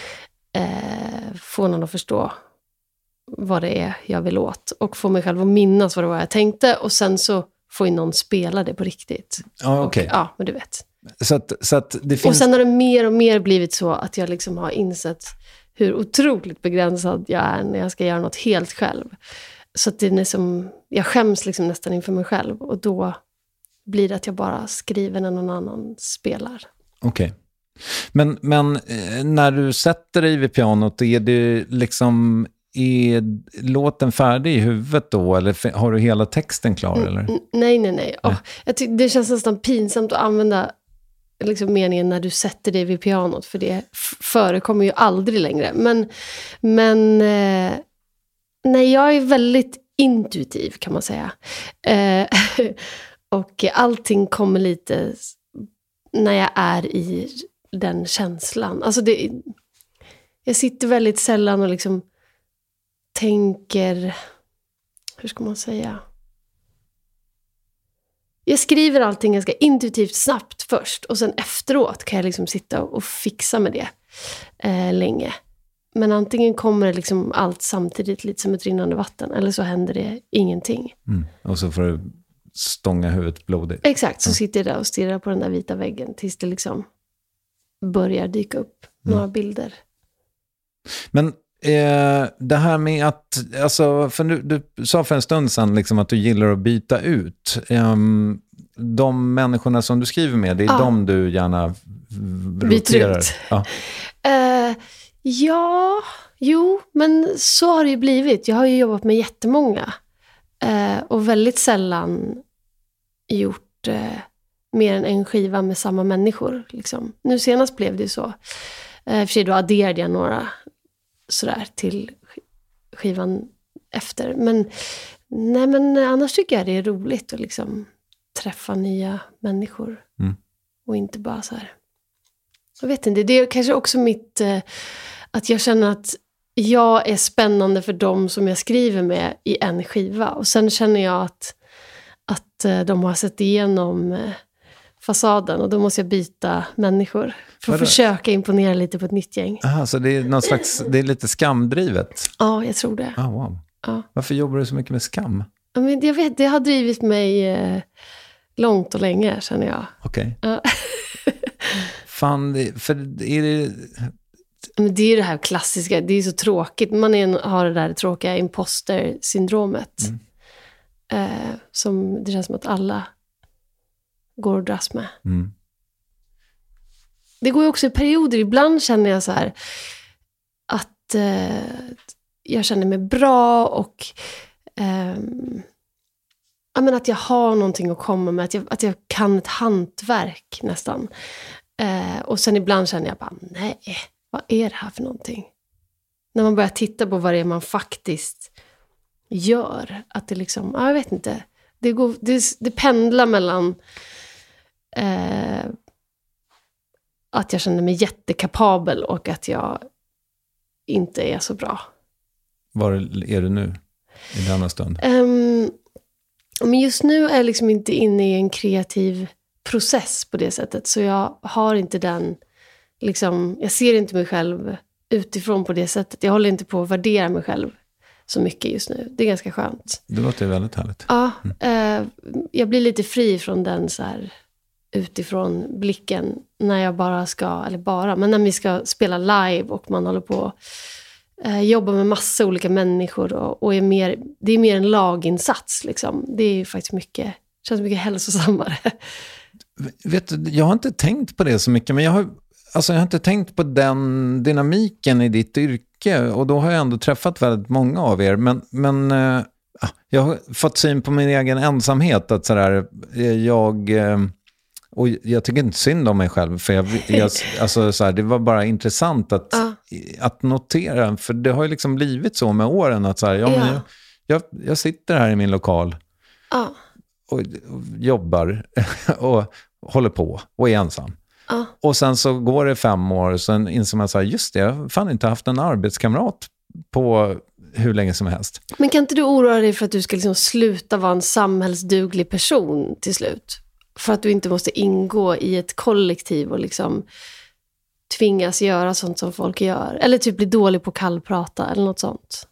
eh, få någon att förstå vad det är jag vill åt och få mig själv att minnas vad det var jag tänkte, och sen så får ju någon spela det på riktigt. Ja, okej. Okay. Ja, men du vet. Så att, så att det finns... Och sen har det mer och mer blivit så att jag liksom har insett hur otroligt begränsad jag är när jag ska göra något helt själv. Så att det är som, jag skäms liksom nästan inför mig själv, och då blir det att jag bara skriver när någon annan spelar. Okej. Okay. Men, men när du sätter dig vid pianot, är det liksom... Är låten färdig i huvudet då? Eller har du hela texten klar? Mm, eller? Nej, nej, nej. Oh, jag tycker det känns nästan pinsamt att använda liksom meningen när du sätter dig vid pianot. För det f- förekommer ju aldrig längre. Men, men eh, nej, jag är väldigt intuitiv kan man säga. Eh, och allting kommer lite när jag är i den känslan. Alltså det, jag sitter väldigt sällan och liksom tänker, hur ska man säga? Jag skriver allting ganska intuitivt snabbt först, och sen efteråt kan jag liksom sitta och fixa med det eh, länge. Men antingen kommer det liksom allt samtidigt, lite som ett rinnande vatten, eller så händer det ingenting. Mm. Och så får du stånga huvudet blodigt. Exakt, så sitter jag där och stirrar på den där vita väggen tills det liksom börjar dyka upp mm. några bilder. Men Eh, det här med att, alltså, för du, du sa för en stund sedan liksom att du gillar att byta ut. Eh, de människorna som du skriver med, det är ja. de du gärna roterar. Ut. Ja. Eh, ja, jo, men så har det ju blivit. Jag har ju jobbat med jättemånga. Eh, och väldigt sällan gjort eh, mer än en skiva med samma människor. Liksom. Nu senast blev det så. Eh, för sig då adderade jag några sådär till skivan efter. Men, nej, men annars tycker jag det är roligt att liksom träffa nya människor. Mm. Och inte bara så här. Jag vet inte, det är kanske också mitt eh, att jag känner att jag är spännande för dem som jag skriver med i en skiva. Och sen känner jag att, att eh, de har sett igenom eh, fasaden, och då måste jag byta människor för att Vadå? försöka imponera lite på ett nytt gäng. Aha, så det är någon slags, det är lite skamdrivet? Ja, jag tror det. Ah, wow. Ja. Varför jobbar du så mycket med skam? Ja, men jag vet, det har drivit mig eh, långt och länge, känner jag. Okej. Okay. Ja. Fan, för är det... Men det är det här klassiska, det är så tråkigt. Man är, har det där tråkiga imposter-syndromet. Mm. Eh, som det känns som att alla går och dras med. Mm. Det går ju också i perioder. Ibland känner jag så här att eh, jag känner mig bra och eh, ja, men att jag har någonting att komma med. Att jag, att jag kan ett hantverk nästan. Eh, och sen ibland känner jag bara, nej, vad är det här för någonting? När man börjar titta på vad det är man faktiskt gör. Att det liksom, ja, jag vet inte. Det, går, det, det pendlar mellan eh, att jag känner mig jättekapabel och att jag inte är så bra. Var är du nu i denna stund? Um, men just nu är jag liksom inte inne i en kreativ process på det sättet. Så jag har inte den, liksom, jag ser inte mig själv utifrån på det sättet. Jag håller inte på att värdera mig själv så mycket just nu. Det är ganska skönt. Det låter väldigt härligt. Ja, mm. eh, jag blir lite fri från den så här utifrån blicken när jag bara ska, eller bara, men när vi ska spela live och man håller på eh, jobba med massa olika människor och, och är mer, det är mer en laginsats liksom. Det är ju faktiskt mycket, känns mycket hälsosammare. Vet du, jag har inte tänkt på det så mycket, men jag har, alltså jag har inte tänkt på den dynamiken i ditt yrke, och då har jag ändå träffat väldigt många av er, men, men eh, jag har fått syn på min egen ensamhet, att sådär, jag eh, och jag tycker inte synd om mig själv, för jag, jag, alltså, så här, det var bara intressant att, uh. att notera, för det har ju liksom blivit så med åren att så här, ja, yeah. men jag, jag, jag sitter här i min lokal uh. och, och jobbar och håller på och är ensam. Uh. Och sen så går det fem år och sen inser man så här, just det, jag har fan inte haft en arbetskamrat på hur länge som helst. Men kan inte du oroa dig för att du ska liksom sluta vara en samhällsduglig person till slut? För att du inte måste ingå i ett kollektiv och liksom tvingas göra sånt som folk gör. Eller typ bli dålig på kallprata eller något sånt.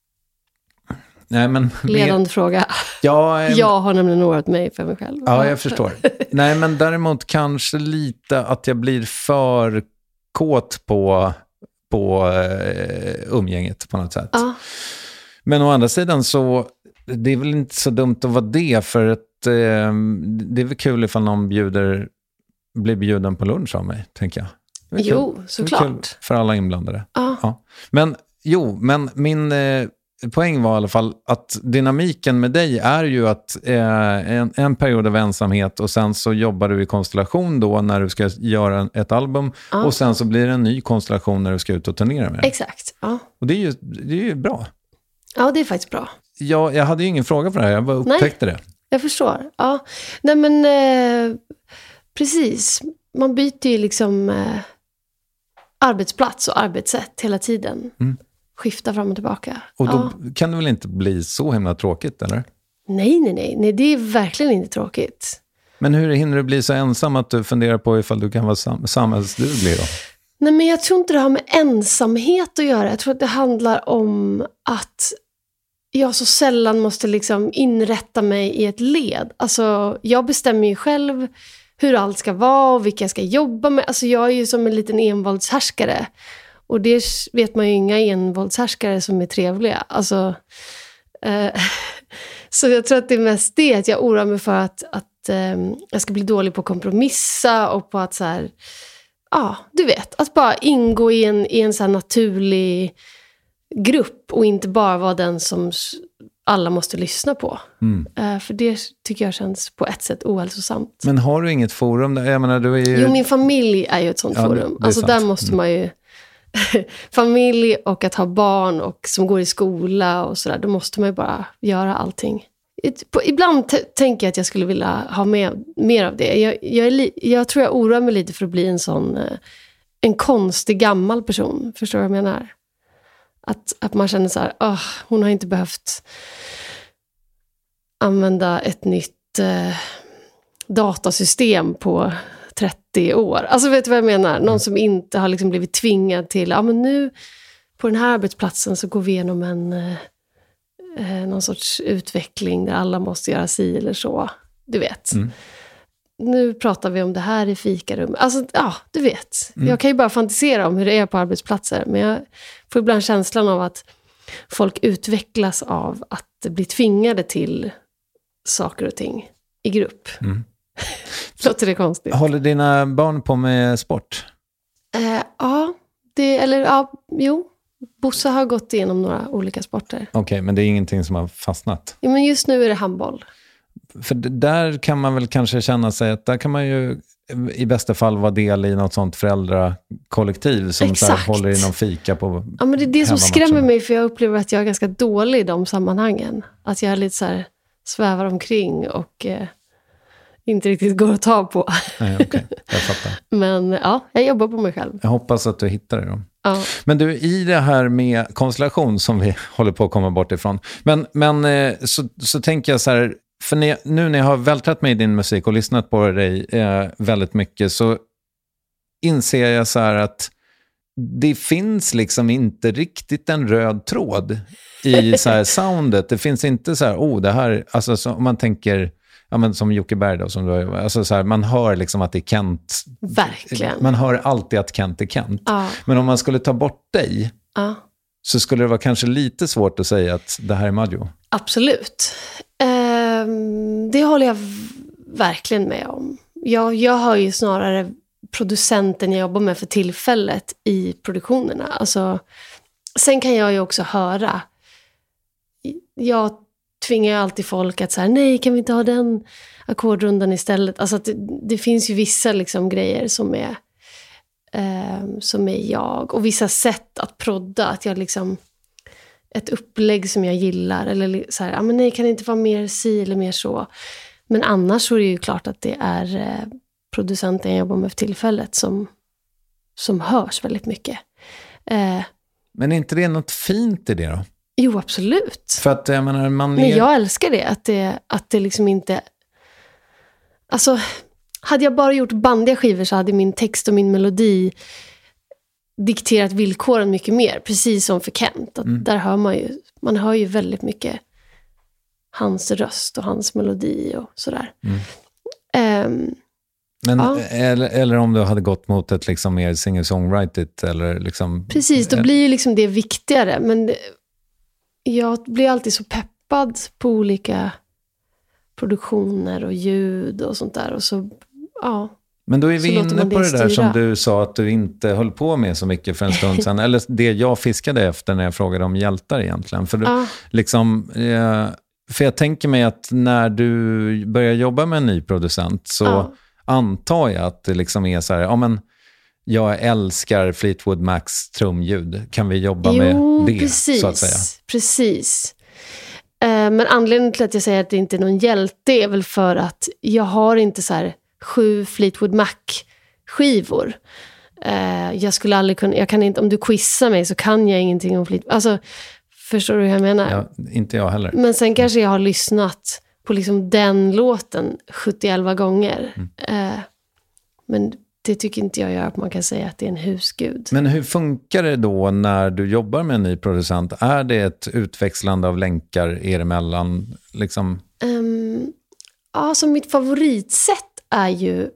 Nej, men ledande mer... fråga. Ja, äm... Jag har nämligen oroat mig för mig själv. Ja, jag förstår. Nej, men däremot kanske lite att jag blir för kåt på, på uh, umgänget på något sätt. Ja. Men å andra sidan så det är väl inte så dumt att vara det, för att eh, det är väl kul ifall någon bjuder, blir bjuden på lunch av mig, tänker jag. Jo, såklart. För alla inblandade. Ja. Ja. Men jo, men min eh, poäng var i alla fall att dynamiken med dig är ju att eh, en, en period av ensamhet, och sen så jobbar du i konstellation då när du ska göra ett album, ja. Och sen så blir det en ny konstellation när du ska ut och turnera med det. Exakt, ja. Och det är ju, det är ju bra. Ja, det är faktiskt bra. Ja, jag hade ju ingen fråga för det här, jag bara upptäckte Nej, det. Jag förstår, ja. Nej men, eh, precis. Man byter ju liksom eh, arbetsplats och arbetssätt hela tiden. Mm. Skifta fram och tillbaka. Och då ja. kan det väl inte bli så himla tråkigt, eller? Nej, nej, nej. Nej, det är verkligen inte tråkigt. Men hur hinner du bli så ensam att du funderar på ifall du kan vara sam- samhällsduglig då? Nej, men jag tror inte det har med ensamhet att göra. Jag tror att det handlar om att jag så sällan måste liksom inrätta mig i ett led. Alltså, jag bestämmer ju själv hur allt ska vara och vilka jag ska jobba med. Alltså, jag är ju som en liten envåldshärskare. Och det vet man ju inga envåldshärskare som är trevliga. Alltså, eh, så jag tror att det är mest det, att jag oroar mig för att, att eh, jag ska bli dålig på att kompromissa och på att så här, ja, du vet, att bara ingå i en, i en så här naturlig grupp och inte bara vara den som alla måste lyssna på. Mm. Uh, för det tycker jag känns på ett sätt ohälsosamt. Men har du inget forum där? Jag menar, du är ju... Jo, min familj är ju ett sånt ja, forum. Alltså sant. Där måste mm. man ju... familj och att ha barn och som går i skola och sådär. Då måste man ju bara göra allting. Ibland t- tänker jag att jag skulle vilja ha med mer av det. Jag, jag, är li- jag tror jag oroar mig lite för att bli en sån... Uh, en konstig gammal person. Förstår du vad jag menar? Att, att man känner så här, oh, hon har inte behövt använda ett nytt eh, datasystem på trettio år. Alltså vet du vad jag menar? Någon som inte har liksom blivit tvingad till, ja men nu på den här arbetsplatsen så går vi igenom en eh, någon sorts utveckling där alla måste göra si eller så. Du vet. Mm. Nu pratar vi om det här i fikarummet. Alltså, ja, du vet. Mm. Jag kan ju bara fantisera om hur det är på arbetsplatser. Men jag får ibland känslan av att folk utvecklas av att bli tvingade till saker och ting i grupp. Mm. Låter det konstigt? Håller dina barn på med sport? Eh, ja, det, eller ja, jo. Bosse har gått igenom några olika sporter. Okej, okay, men det är ingenting som har fastnat? Ja, men just nu är det handboll. för där kan man väl kanske känna sig att där kan man ju i bästa fall vara del i något sånt föräldrakollektiv som så här, håller i någon fika på. Ja, men det är det som skrämmer mig, för jag upplever att jag är ganska dålig i de sammanhangen. Att jag lite så här svävar omkring och eh, inte riktigt går att ta på. Nej, okej, okay. Jag fattar. Men ja, jag jobbar på mig själv. Jag hoppas att du hittar det då. Ja. Men du, i det här med konstellation som vi håller på att komma bort ifrån. Men, men eh, så, så tänker jag så här, för ni, nu när jag har vältrat mig i din musik och lyssnat på dig eh, väldigt mycket, så inser jag så här att det finns liksom inte riktigt en röd tråd i så här soundet. Det finns inte så här, oh det här, alltså så, om man tänker, ja men som Jocke Berg då, som du, alltså så här, man hör liksom att det är Kent. Verkligen. Man hör alltid att Kent är Kent. Ja. Men om man skulle ta bort dig, ja. så skulle det vara kanske lite svårt att säga att det här är Maggio. Absolut. Ehm, det håller jag v- verkligen med om. Jag, jag har ju snarare producenten jag jobbar med för tillfället i produktionerna. Alltså, sen kan jag ju också höra. Jag tvingar ju alltid folk att säga, nej, kan vi inte ha den ackordrundan istället? Alltså att det, det finns ju vissa liksom grejer som är eh, som är jag. Och vissa sätt att prodda, att jag liksom ett upplägg som jag gillar, eller så här, ja men nej, kan det inte vara mer si eller mer så. Men annars så är det ju klart att det är eh, producenten jag jobbar med för tillfället som, som hörs väldigt mycket. Eh, Men är inte det något fint i det då? jo, absolut. För att jag menar, man Men är... jag älskar det, att det, att det liksom inte... Alltså, hade jag bara gjort bandiga skivor så hade min text och min melodi dikterat villkoren mycket mer. Precis som för Kent. Att Mm. Där hör man ju, man hör ju väldigt mycket hans röst och hans melodi och sådär. Mm. Um, Men, ja. eller, eller om du hade gått mot ett liksom mer singer-songwriter eller liksom... Precis, då blir ju liksom det viktigare. Men det, jag blir alltid så peppad på olika produktioner och ljud och sånt där. Och så, ja. Men då är vi Så låter inne man på det det där styra. som du sa att du inte höll på med så mycket för en stund sedan. Eller det jag fiskade efter när jag frågade om hjältar egentligen. För, du, Ja. liksom, eh, för jag tänker mig att när du börjar jobba med en ny producent så Ja. antar jag att det liksom är så här, ja men jag älskar Fleetwood Macs trumljud. Kan vi jobba Jo, med det, precis, så att säga? Precis. Eh, men anledningen till att jag säger att det inte är någon hjälte är väl för att jag har inte så här sju Fleetwood Mac-skivor. Eh, jag skulle aldrig kunna, jag kan inte, om du quizar mig så kan jag ingenting om Fleetwood. Alltså, förstår du hur jag menar? Ja, inte jag heller. Men sen kanske jag har lyssnat på liksom den låten sjuttioelva gånger. Mm. Eh, men det tycker inte jag gör att man kan säga att det är en husgud. Men hur funkar det då när du jobbar med en ny producent? Är det ett utväxlande av länkar er emellan? Liksom? Um, ja, så mitt favoritsätt är ju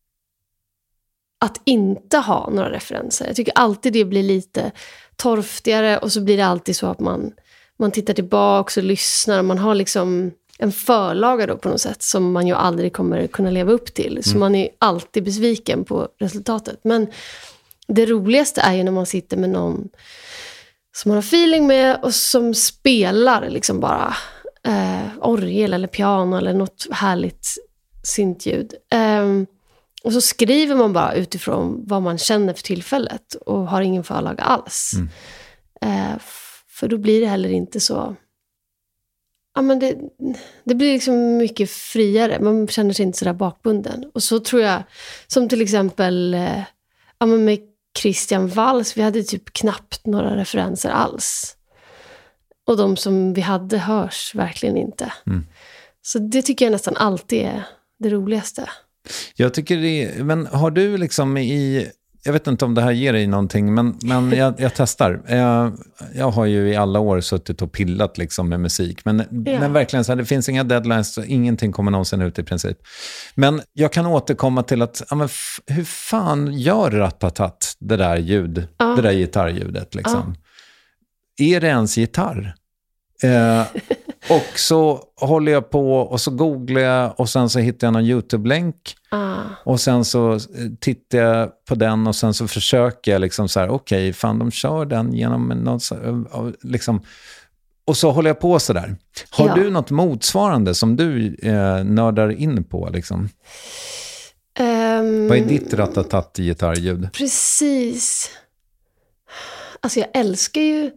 att inte ha några referenser. Jag tycker alltid det blir lite torftigare och så blir det alltid så att man, man tittar tillbaka och lyssnar och man har liksom en förlaga då på något sätt som man ju aldrig kommer kunna leva upp till. Mm. Så man är alltid besviken på resultatet. Men det roligaste är ju när man sitter med någon som man har feeling med och som spelar liksom bara eh, orgel eller piano eller något härligt syntljud. Eh, och så skriver man bara utifrån vad man känner för tillfället och har ingen förlaga alls. Mm. Eh, för då blir det heller inte så... Ja, men det, det blir liksom mycket friare. Man känner sig inte så där bakbunden. Och så tror jag, som till exempel eh, ja, men med Christian Walls, vi hade typ knappt några referenser alls. Och de som vi hade hörs verkligen inte. Mm. Så det tycker jag nästan alltid är det roligaste. Jag tycker det, men har du liksom i... Jag vet inte om det här ger dig någonting, men, men jag, jag testar. Jag, jag har ju i alla år suttit och pillat liksom med musik. Men, ja. men verkligen så här, det finns inga deadlines så ingenting kommer någonsin ut i princip. Men jag kan återkomma till att, ja, men f- hur fan gör Ratatat det där ljud, ja. det där gitarrljudet liksom? Ja. Är det ens gitarr? Eh, och så håller jag på och så googlar jag och sen så hittar jag någon YouTube-länk ah. och sen så tittar jag på den och sen så försöker jag liksom så här, okej, okay, fan de kör den genom någon så, liksom, Och så håller jag på så där. Har Ja. du något motsvarande som du eh, nördar in på liksom? Um, Vad är ditt ratatatt-gitarrljud? Precis. Alltså jag älskar ju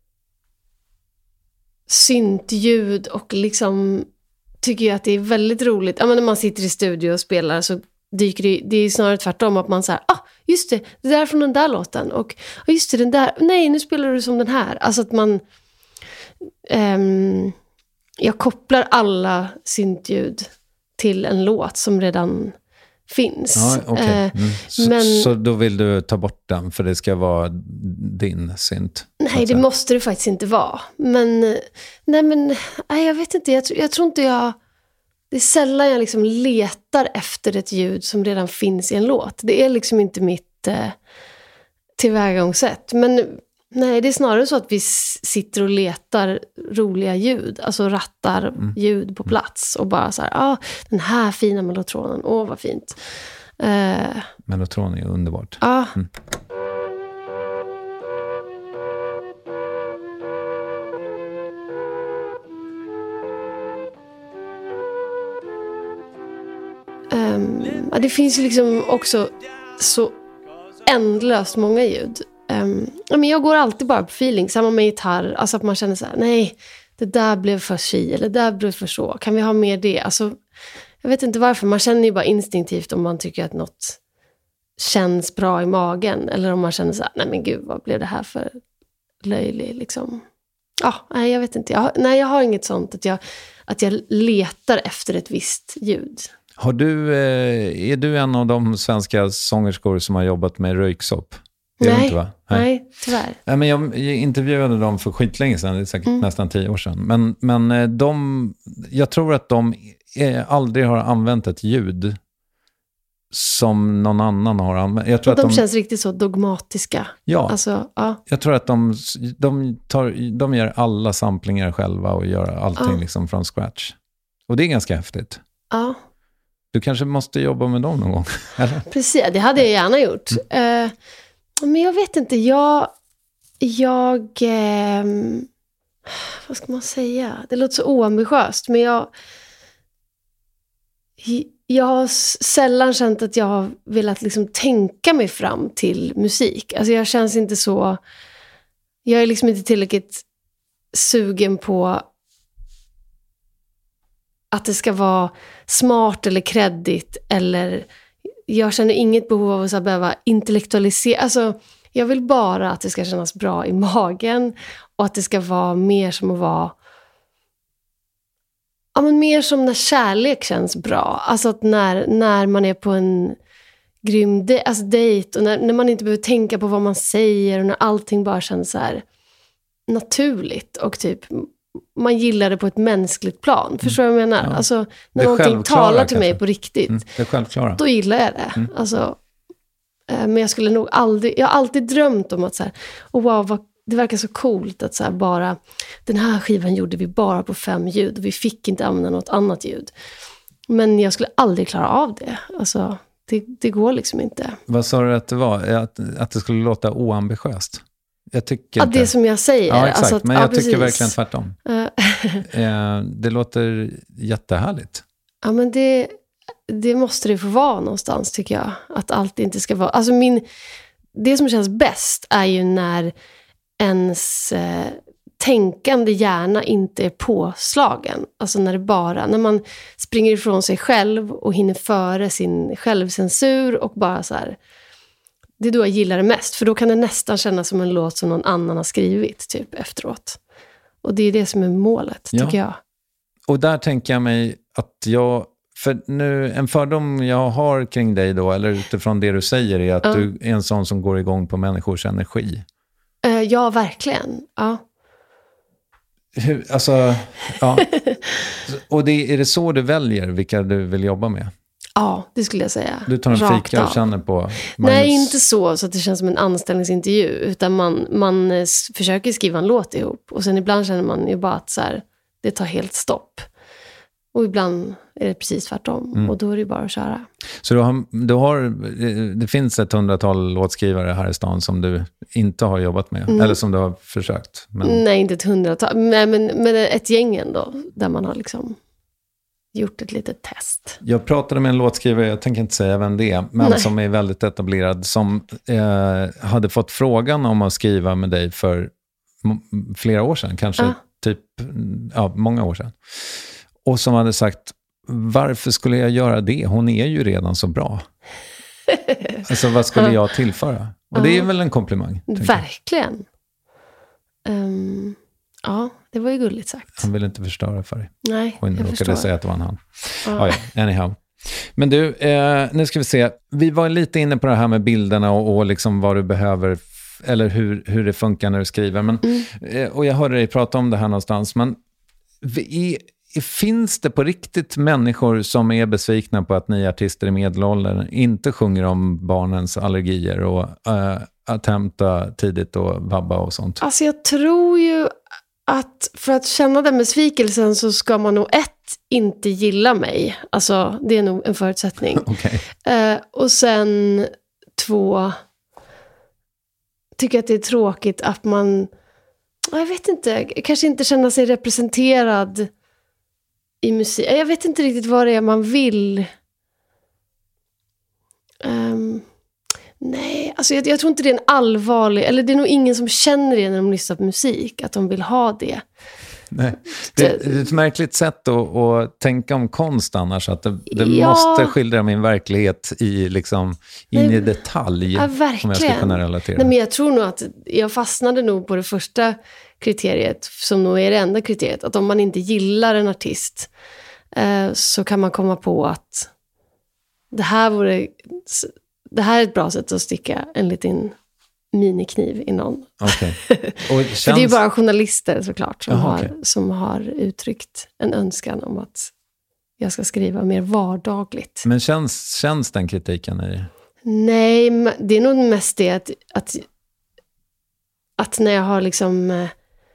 syntljud och liksom tycker ju att det är väldigt roligt. Ja, men när man sitter i studio och spelar så dyker det, det är snarare tvärtom att man säger, ah, just det, det där är från den där låten. Och ah, just det, den där, nej, nu spelar du som den här. Alltså att man, um, jag kopplar alla syntljud till en låt som redan finns. Ja, okay. mm. så, men, så då vill du ta bort den för det ska vara din synt? Nej, det måste det faktiskt inte vara. Men, nej men, nej, jag vet inte. Jag, jag tror inte jag... Det är sällan jag liksom letar efter ett ljud som redan finns i en låt. Det är liksom inte mitt eh, tillvägagångssätt. Men nej, det är snarare så att vi sitter och letar roliga ljud. Alltså rattar mm. ljud på plats. Och bara så här, ah, den här fina mellotronen. Åh, vad fint. Eh, Mellotron är underbart. Ja. Mm. Um, ja, det finns ju liksom också så ändlöst många ljud. Um, ja, men jag går alltid bara på feeling, samma med gitarr. Alltså att man känner så här, nej, det där blev för si, eller det där blev för så. Kan vi ha mer det? Alltså, jag vet inte varför, man känner ju bara instinktivt om man tycker att något känns bra i magen. Eller om man känner så här, nej men gud, vad blev det här för löjlig liksom. Ja, nej jag vet inte. Jag har, nej, jag har inget sånt att jag, att jag letar efter ett visst ljud. Har du, är du en av de svenska sångerskor som har jobbat med röyksopp? Nej, inte, va? Nej, nej, tyvärr. Ja, men jag intervjuade dem för skitlänge sedan, det är säkert mm. nästan tio år sedan. Men, men de, jag tror att de är, aldrig har använt ett ljud som någon annan har använt. Jag tror de, att de känns riktigt så dogmatiska. Ja, alltså, ja. Jag tror att de, de, tar, de gör alla samplingar själva och gör allting ja. liksom från scratch. Och det är ganska häftigt. Ja. Du kanske måste jobba med dem någon gång, eller? Precis, det hade jag gärna gjort. Mm. Uh, men jag vet inte, jag... Jag... Uh, vad ska man säga? Det låter så oambitiöst, men jag... Jag har sällan känt att jag har velat liksom tänka mig fram till musik. Alltså jag känns inte så... Jag är liksom inte tillräckligt sugen på att det ska vara smart eller kreddigt, eller jag känner inget behov av att så här behöva intellektualisera. Alltså, jag vill bara att det ska kännas bra i magen och att det ska vara mer som att vara ja, men mer som när kärlek känns bra. Alltså att när, när man är på en grym de- alltså dejt och när, när man inte behöver tänka på vad man säger och när allting bara känns så här naturligt och typ man gillar det på ett mänskligt plan. Förstår du vad jag menar? Ja. Alltså, när någonting talar till mig på riktigt, mm, det är självklara. Då gillar jag det. Mm. Alltså, eh, men jag skulle nog aldrig, jag har alltid drömt om att så här, oh wow, vad, det verkar så coolt att så här, bara, den här skivan gjorde vi bara på fem ljud och vi fick inte använda något annat ljud. Men jag skulle aldrig klara av det. Alltså, det, det går liksom inte. Vad sa du att det var? Att, att det skulle låta oambitiöst? Jag tycker ja, inte. det som jag säger. Ja, exakt. Alltså att, men jag ja, tycker precis. verkligen tvärtom. eh, det låter jättehärligt. Ja, men det, det måste det få vara någonstans, tycker jag. Att allt inte ska vara... Alltså min, det som känns bäst är ju när ens eh, tänkande hjärna inte är påslagen. Alltså när det bara... När man springer ifrån sig själv och hinner före sin självcensur och bara så här... Det är då jag gillar det mest. För då kan det nästan kännas som en låt som någon annan har skrivit typ efteråt. Och det är det som är målet, ja. tycker jag. Och där tänker jag mig att jag... För nu, en fördom jag har kring dig då, eller utifrån det du säger, är att ja. du är en sån som går igång på människors energi. Uh, ja, verkligen. Ja. Hur, alltså, ja. Och det, är det så du väljer vilka du vill jobba med? Ja, det skulle jag säga. Du tar en Rakt fika och av. känner på Magnus. Nej, inte så, så att det känns som en anställningsintervju. Utan man, man s- försöker skriva en låt ihop. Och sen ibland känner man ju bara att så här, det tar helt stopp. Och ibland är det precis tvärtom. Mm. Och då är det bara att köra. Så du har, du har, det finns ett hundratal låtskrivare här i stan som du inte har jobbat med? Mm. Eller som du har försökt? Men... Nej, inte ett hundratal. Nej, men, men ett gäng ändå. Där man har liksom gjort ett litet test. Jag pratade med en låtskrivare, jag tänker inte säga vem det är, men Nej. som är väldigt etablerad. Som eh, hade fått frågan om att skriva med dig för m- flera år sedan. Kanske ah. typ, ja, många år sedan. Och som hade sagt, varför skulle jag göra det? Hon är ju redan så bra. Alltså vad skulle jag tillföra? Och det är väl en komplimang. Verkligen. Um, ja, det var ju gulligt sagt. Han ville inte förstöra för dig. Nej, Hon jag råkade säga att det var en han. Ja. Ah, ja, anyhow. Men du, eh, nu ska vi se. Vi var lite inne på det här med bilderna och, och liksom vad du behöver, eller hur, hur det funkar när du skriver. Men, mm. eh, och jag hörde dig prata om det här någonstans, men vi finns det på riktigt människor som är besvikna på att ni artister i medelåldern inte sjunger om barnens allergier och uh, att hämta tidigt och vabba och sånt? Alltså jag tror ju att för att känna den besvikelsen så ska man nog ett, inte gilla mig. Alltså det är nog en förutsättning. Okay. Uh, och sen två, tycker att det är tråkigt att man, jag vet inte, kanske inte känna sig representerad i musik. Jag vet inte riktigt vad det är man vill. Um, nej, alltså jag, jag tror inte det är en allvarlig, eller det är nog ingen som känner det när de lyssnar på musik, att de vill ha det. Nej. Det, det är ett märkligt sätt att, att tänka om konst annars, att det, det ja. måste skildra min verklighet i, liksom, in nej, i detalj. Ja, verkligen. Om jag ska kunna relatera. Nej, men jag tror nog att jag fastnade nog på det första kriteriet, som nog är det enda kriteriet, att om man inte gillar en artist eh, så kan man komma på att det här vore, det här är ett bra sätt att sticka en liten minikniv i någon. Okay. Och känns... För det är ju bara journalister såklart som, Aha, har, okay. som har uttryckt en önskan om att jag ska skriva mer vardagligt. Men känns, känns den kritiken i? Nej, det är nog mest det att, att, att när jag har liksom eh,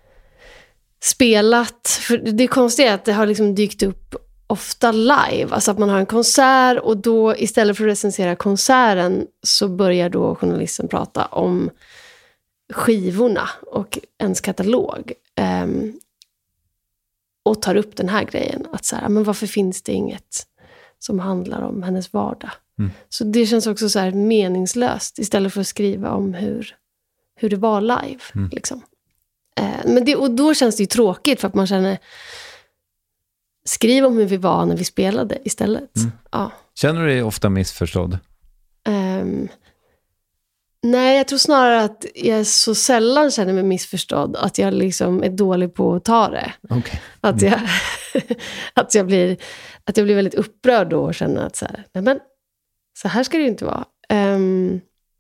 spelat, för det konstiga är att det har liksom dykt upp ofta live, alltså att man har en konsert och då istället för att recensera konserten så börjar då journalisten prata om skivorna och ens katalog um, och tar upp den här grejen att så här, men varför finns det inget som handlar om hennes vardag? Mm. Så det känns också så här meningslöst istället för att skriva om hur, hur det var live mm. liksom. Uh, men det, och då känns det ju tråkigt för att man känner skriv om hur vi var när vi spelade istället. Mm. Ja. Känner du dig ofta missförstådd? Um, nej, jag tror snarare att jag så sällan känner mig missförstådd att jag liksom är dålig på att ta det. Okay. Att, jag, att, jag blir, att jag blir väldigt upprörd då och känner att så här, nej men, så här ska det ju inte vara. Um,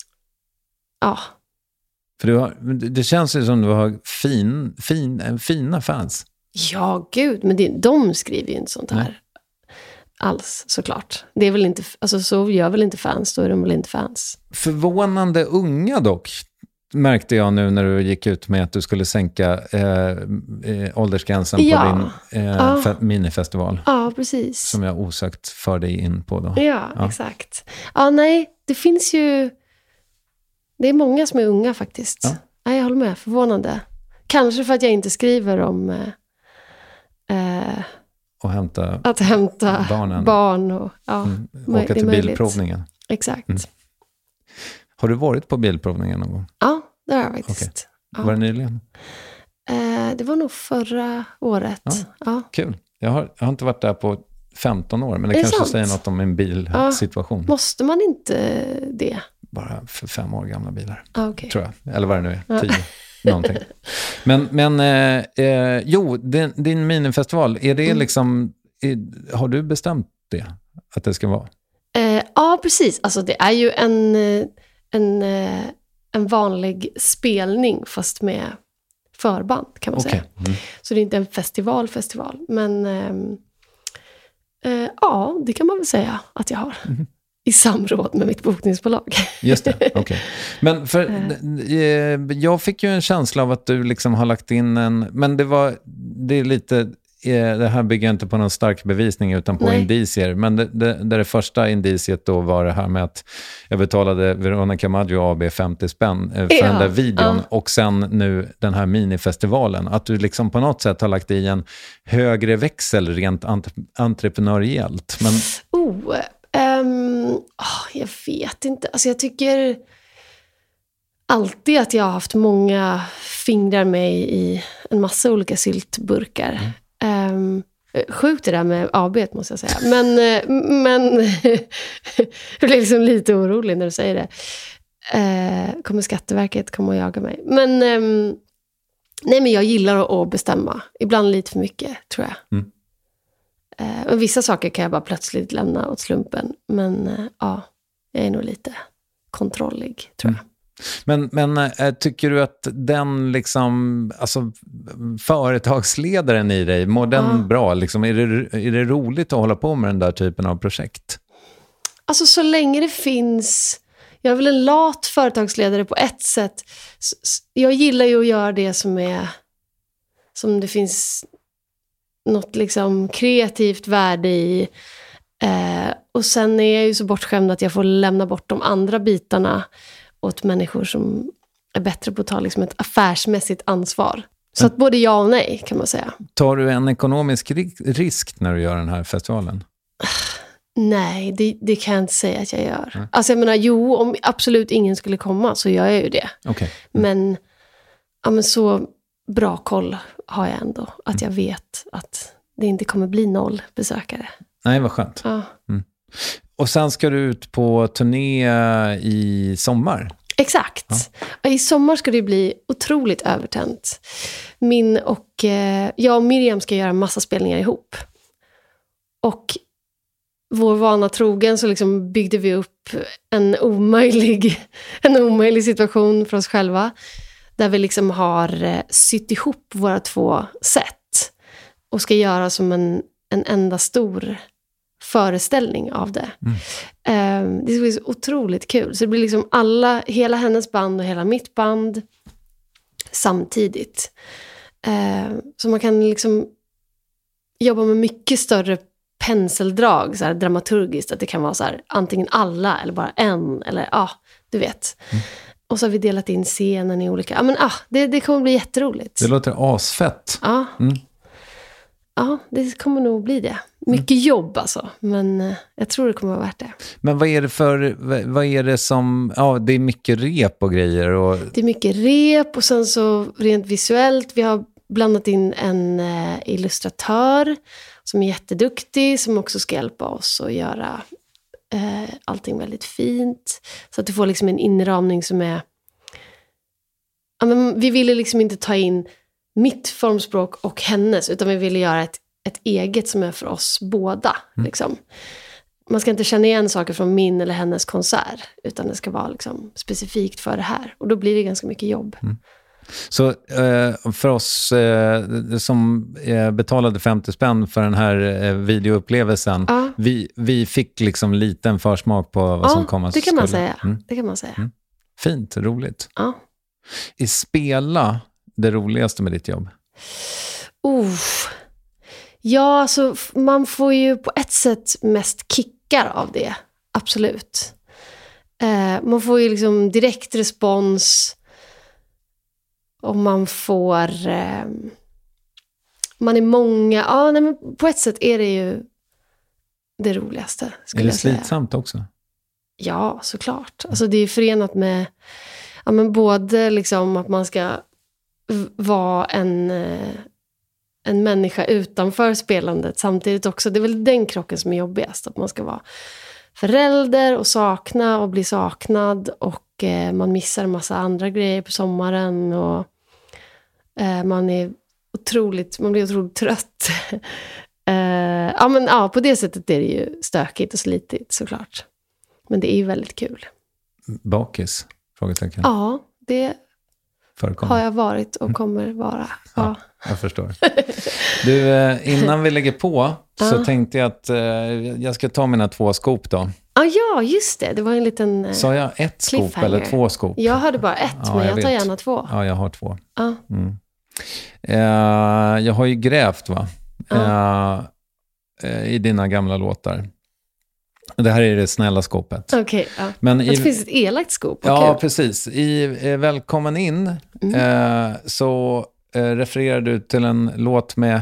ja. För du har, det känns ju som du har fin, fin, fina fans. Ja, gud, men det, de skriver ju inte sånt här. Nej. Alls, såklart. Det är väl inte, alltså så gör väl inte fans, då är de väl inte fans. Förvånande unga dock, märkte jag nu när du gick ut med att du skulle sänka eh, eh, åldersgränsen ja. på din eh, ja. fe- minifestival. Ja, precis. Som jag osökt för dig in på då. Ja, ja, exakt. Ja, nej, det finns ju, det är många som är unga faktiskt. Ja. Nej, jag håller med, förvånande. Kanske för att jag inte skriver om eh, Eh, och hämta att hämta barnen. barn och ja, mm, åka till bilprovningen. Exakt. Mm. Har du varit på bilprovningen någon gång? Ja, det har jag faktiskt. Okay. Ja. Var det nyligen? Eh, det var nog förra året. Ja. Ja. Kul. Jag har, jag har inte varit där på femton år, men det, det kanske sant? Säger något om en bilsituation. Ja. Måste man inte det? Bara för fem år gamla bilar. Ah, okay. Tror jag. Eller vad det nu är. Tio. Någonting. Men, men eh, eh, jo, din, din minifestival, är det mm. liksom, är, har du bestämt det? Att det ska vara? Eh, ja, precis. Alltså det är ju en, en, en vanlig spelning fast med förband kan man okay. säga. Mm. Så det är inte en festival, festival. Men eh, eh, ja, det kan man väl säga att jag har. Mm. I samråd med mitt bokningsbolag. Just det, okej. Okay. Men för, jag fick ju en känsla av att du liksom har lagt in en... Men det var det är lite det här bygger inte på någon stark bevisning utan på Nej. indicier. Men det, det, det, det första indiciet då var det här med att jag betalade Veronica Maggio A B femtio spänn för Ja, den där videon. ja. Och sen nu den här minifestivalen. Att du liksom på något sätt har lagt i en högre växel rent entre- entreprenöriellt. Men... Oh, um, oh, jag vet inte. Alltså jag tycker alltid att jag har haft många fingrar med i en massa olika syltburkar. Mm. Um, sjukt det där med A B måste jag säga. Men, men jag blir liksom lite orolig när du säger det. Uh, kommer Skatteverket komma och jaga mig? Men, um, nej, men jag gillar att, att bestämma. Ibland lite för mycket, tror jag. Mm. Uh, och vissa saker kan jag bara plötsligt lämna åt slumpen. Men uh, ja, jag är nog lite kontrollig, tror jag. Mm. Men, men äh, tycker du att den liksom, alltså företagsledaren i dig, mår den ja. bra? Liksom, är, det, är det roligt att hålla på med den där typen av projekt? Alltså så länge det finns, jag är väl en lat företagsledare på ett sätt. Jag gillar ju att göra det som är, som det finns något liksom kreativt värde i. Eh, och sen är jag ju så bortskämd att jag får lämna bort de andra bitarna åt människor som är bättre på att ta liksom ett affärsmässigt ansvar. Så att både ja och nej kan man säga. Tar du en ekonomisk risk när du gör den här festivalen? Nej, det, det kan jag inte säga att jag gör. Mm. Alltså jag menar, jo, om absolut ingen skulle komma så gör jag ju det. Okay. Mm. Men, ja, men så bra koll har jag ändå. Att jag vet att det inte kommer bli noll besökare. Nej, vad skönt. Ja. Mm. Och sen ska du ut på turné i sommar. Exakt. Ja. I sommar ska det bli otroligt övertänt. Min och, eh, jag och Miriam ska göra en massa spelningar ihop. Och vår vana trogen så liksom byggde vi upp en omöjlig, en omöjlig situation för oss själva. Där vi liksom har eh, sytt ihop våra två sätt. Och ska göra som en, en enda stor föreställning av det. Mm. Um, det ska bli så otroligt kul. Så det blir liksom alla, hela hennes band och hela mitt band samtidigt. Uh, så man kan liksom jobba med mycket större penseldrag, så här dramaturgiskt, att det kan vara så här, antingen alla eller bara en, eller ja, ah, du vet. Mm. Och så har vi delat in scenen i olika, ja men ah, det, det kommer bli jätteroligt. Det låter asfett. Ja. Mm. Ja, det kommer nog bli det. Mycket mm. jobb alltså, men eh, jag tror det kommer vara värt det. Men vad är det för, vad är det som, ja det är mycket rep och grejer. Och... Det är mycket rep och sen så rent visuellt, vi har blandat in en eh, illustratör som är jätteduktig, som också ska hjälpa oss att göra eh, allting väldigt fint. Så att du får liksom en inramning som är, ja men vi ville liksom inte ta in mitt formspråk och hennes, utan vi ville göra ett, ett eget som är för oss båda. Mm. Liksom. Man ska inte känna igen saker från min eller hennes konsert, utan det ska vara liksom specifikt för det här. Och då blir det ganska mycket jobb. Mm. Så eh, för oss eh, som eh, betalade femtio spänn för den här eh, videoupplevelsen, ja. vi, vi fick liksom liten försmak på vad ja, som komma det kan skulle. man säga. Mm. Det kan man säga. Mm. Fint, roligt. Ja. Är spela det roligaste med ditt jobb? Uh. Ja, alltså man får ju på ett sätt mest kickar av det. Absolut. Eh, man får ju liksom direkt respons. Och man får... Eh, man är många... Ja, nej, men på ett sätt är det ju det roligaste. Är det slitsamt säga. Också? Ja, såklart. Alltså det är förenat med... Ja, men både liksom att man ska vara en, en människa utanför spelandet samtidigt också. Det är väl den krocken som är jobbigast. Att man ska vara förälder och sakna och bli saknad. Och eh, man missar en massa andra grejer på sommaren. Och eh, man är otroligt, man blir otroligt trött. eh, ja, men ja, på det sättet är det ju stökigt och slitigt såklart. Men det är ju väldigt kul. Bakis? Frågetecken. Ja, det Förekom. har jag varit och kommer vara. Ja, ja jag förstår. Du, innan vi lägger på så ja. tänkte jag att jag ska ta mina två skop då. Ah, ja, just det. Det var en liten Sa jag ett skop eller två skop? Jag hörde bara ett, ja, men jag, jag tar gärna två. Ja, jag har två. Ja. Mm. Uh, jag har ju grävt va? ja. uh, i dina gamla låtar. Det här är det snälla skopet. Okej, okay, ja. Men i, det finns ett elakt skop. Ja, kul. Precis. I eh, Välkommen in mm. eh, så eh, refererar du till en låt med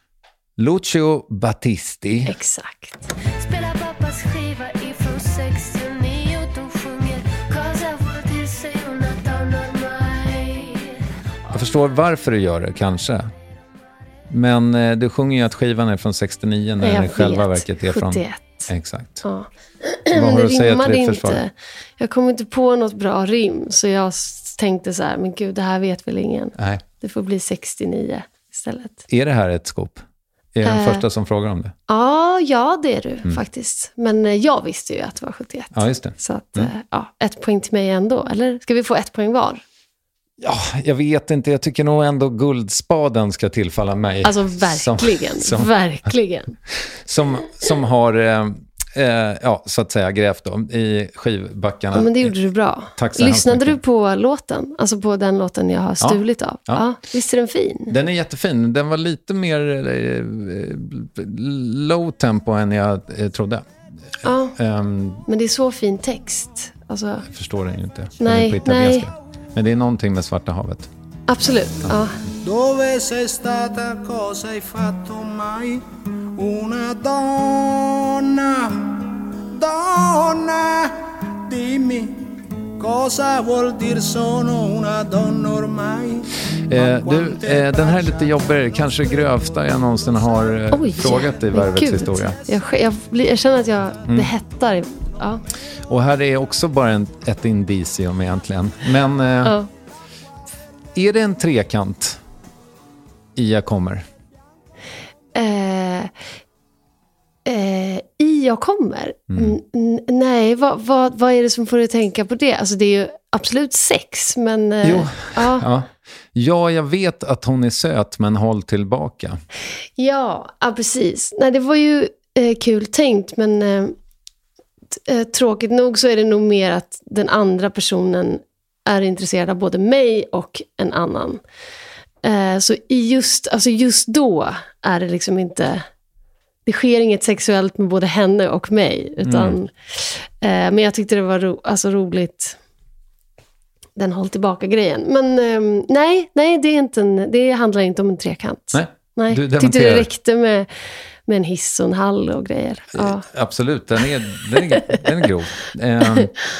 Lucio Battisti. Exakt. Spela pappas skiva ifrån sextionio. De sjunger Cause I want to say you're not down on my. Jag förstår varför du gör det, kanske. Men eh, du sjunger ju att skivan är från sextionio när den själva verket är från sjuttioett. Exakt. Ja. Vad men har det du att säga till ditt inte. försvar? Jag kom inte på något bra rim. Så jag tänkte så här, men gud, det här vet väl ingen. Nej. Det får bli sextionio istället. Är det här ett skop? Är jag den äh, första som frågar om det? Ja, ja det är du mm. faktiskt. Men eh, jag visste ju att det var sjuttioett. Ja, just det. Så att, mm. eh, ja, ett poäng till mig ändå. Eller ska vi få ett poäng var? Ja, jag vet inte. Jag tycker nog ändå guldspaden ska tillfalla mig. Alltså verkligen, som, som, verkligen. Som, som har, eh, eh, ja, så att säga, grävt då, i skivbackarna. Ja, men det gjorde du bra. Tack så Lyssnade du på låten? Alltså på den låten jag har stulit ja, av? Ja. Ja, visst är den fin? Den är jättefin. Den var lite mer eh, low tempo än jag eh, trodde. Ja, um, men det är så fin text. Alltså, jag förstår den ju inte. Nej, på nej. Men det är någonting med Svarta havet. Absolut, ja. Dove sei stata, cosa hai fatto mai? Una donna, donna, dimmi cosa vuol dire sono una donna ormai? Eh, du, eh, den här är lite jobbigare, kanske grövsta jag någonsin har eh, Oj, frågat i Värvets Gud. historia. Jag, jag, jag känner att jag, Mm. det hettar. Ja. Och här är också bara en, ett indicium egentligen. Men eh, Ja. är det en trekant i Jag kommer? Eh, eh, I Jag kommer? Mm. N- n- nej, vad, vad, vad är det som får dig att tänka på det? Alltså det är ju absolut sex, men... Eh, Jo, ja. ja. ja, jag vet att hon är söt, men håll tillbaka. Ja, ja, precis. Nej, det var ju eh, kul tänkt, men eh, t- eh, tråkigt nog så är det nog mer att den andra personen är intresserad av både mig och en annan. Eh, så i just, alltså just då är det liksom inte... Det sker inget sexuellt med både henne och mig, utan... Mm. Eh, men jag tyckte det var ro, alltså roligt... Den håll tillbaka grejen. Men eh, nej, nej det, är inte en, det handlar inte om en trekant. Nej, nej. du Jag tyckte dementerar. det räckte med, med en hiss och en hall och grejer. Ja. Absolut, den är, den är, den är grov. Eh,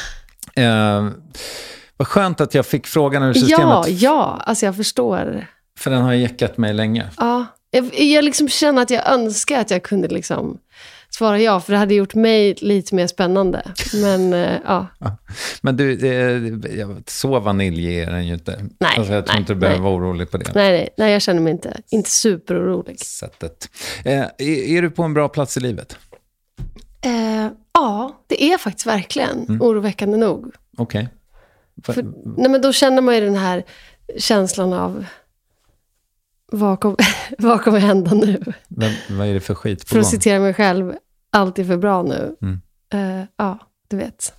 eh, vad skönt att jag fick frågan ur systemet. Ja, ja, alltså jag förstår. För den har jäckat mig länge. Ja, jag, jag liksom känner att jag önskar att jag kunde liksom svara ja, för det hade gjort mig lite mer spännande. Men eh, ja. Ja. Men du, eh, så vanilj är den ju inte. Nej, alltså, jag tror nej, inte du behöver nej. vara orolig på det Nej, nej, nej, jag känner mig inte, inte superorolig. sättet. Eh, är, är du på en bra plats i livet? Eh, ja, det är faktiskt verkligen Mm. oroväckande nog. Okej. Okay. För, nej, men då känner man ju den här känslan av vad, kom, vad kommer hända nu? Vad, vad är det för skit på För att gång? citera mig själv, allt är för bra nu. Mm. Uh, ja, du vet.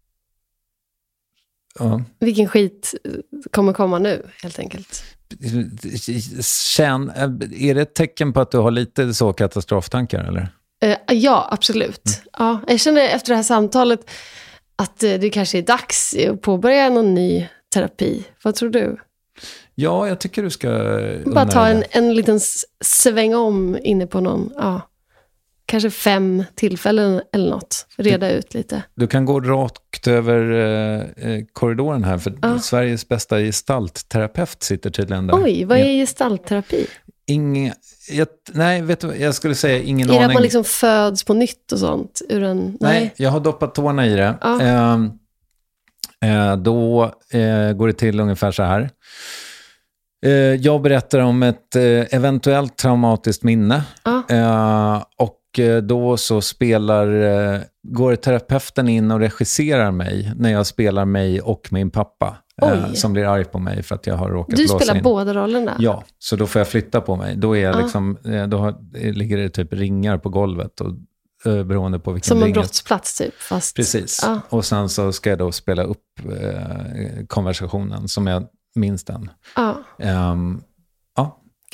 Ja. Vilken skit kommer komma nu, helt enkelt. Känn, är det ett tecken på att du har lite så katastroftankar, eller? Uh, ja, absolut. Mm. Ja, jag känner efter det här samtalet att uh, det kanske är dags att påbörja någon ny terapi. Vad tror du? Ja, jag tycker du ska... Bara ta en, det. en liten s- sväng om inne på någon, ja, kanske fem tillfällen eller något. Reda ut lite. Du kan gå rakt över eh, korridoren här, för Ja. Sveriges bästa gestaltterapeut sitter tydligen där. Oj, vad är Ja. gestaltterapi? Ingen, jag, nej, vet du vad, jag skulle säga ingen Är det aning. att man liksom föds på nytt och sånt? Ur en, nej. Nej, jag har doppat tårna i det. Ja. Eh, eh, då eh, går det till ungefär så här. Eh, jag berättar om ett eh, eventuellt traumatiskt minne. Ja. Eh, och eh, då så spelar, eh, går terapeuten in och regisserar mig när jag spelar mig och min pappa. Eh, Oj. som blir arg på mig för att jag har råkat Du låsa spelar in. båda rollerna? Ja, så då får jag flytta på mig. Då, är jag Ja. liksom, eh, då har, ligger det typ ringar på golvet och, eh, beroende på vilken Som en ring jag- brottsplats typ? Fast... Precis. Ja. Och sen så ska jag då spela upp eh, konversationen som jag minns den. Ja, Um, ja,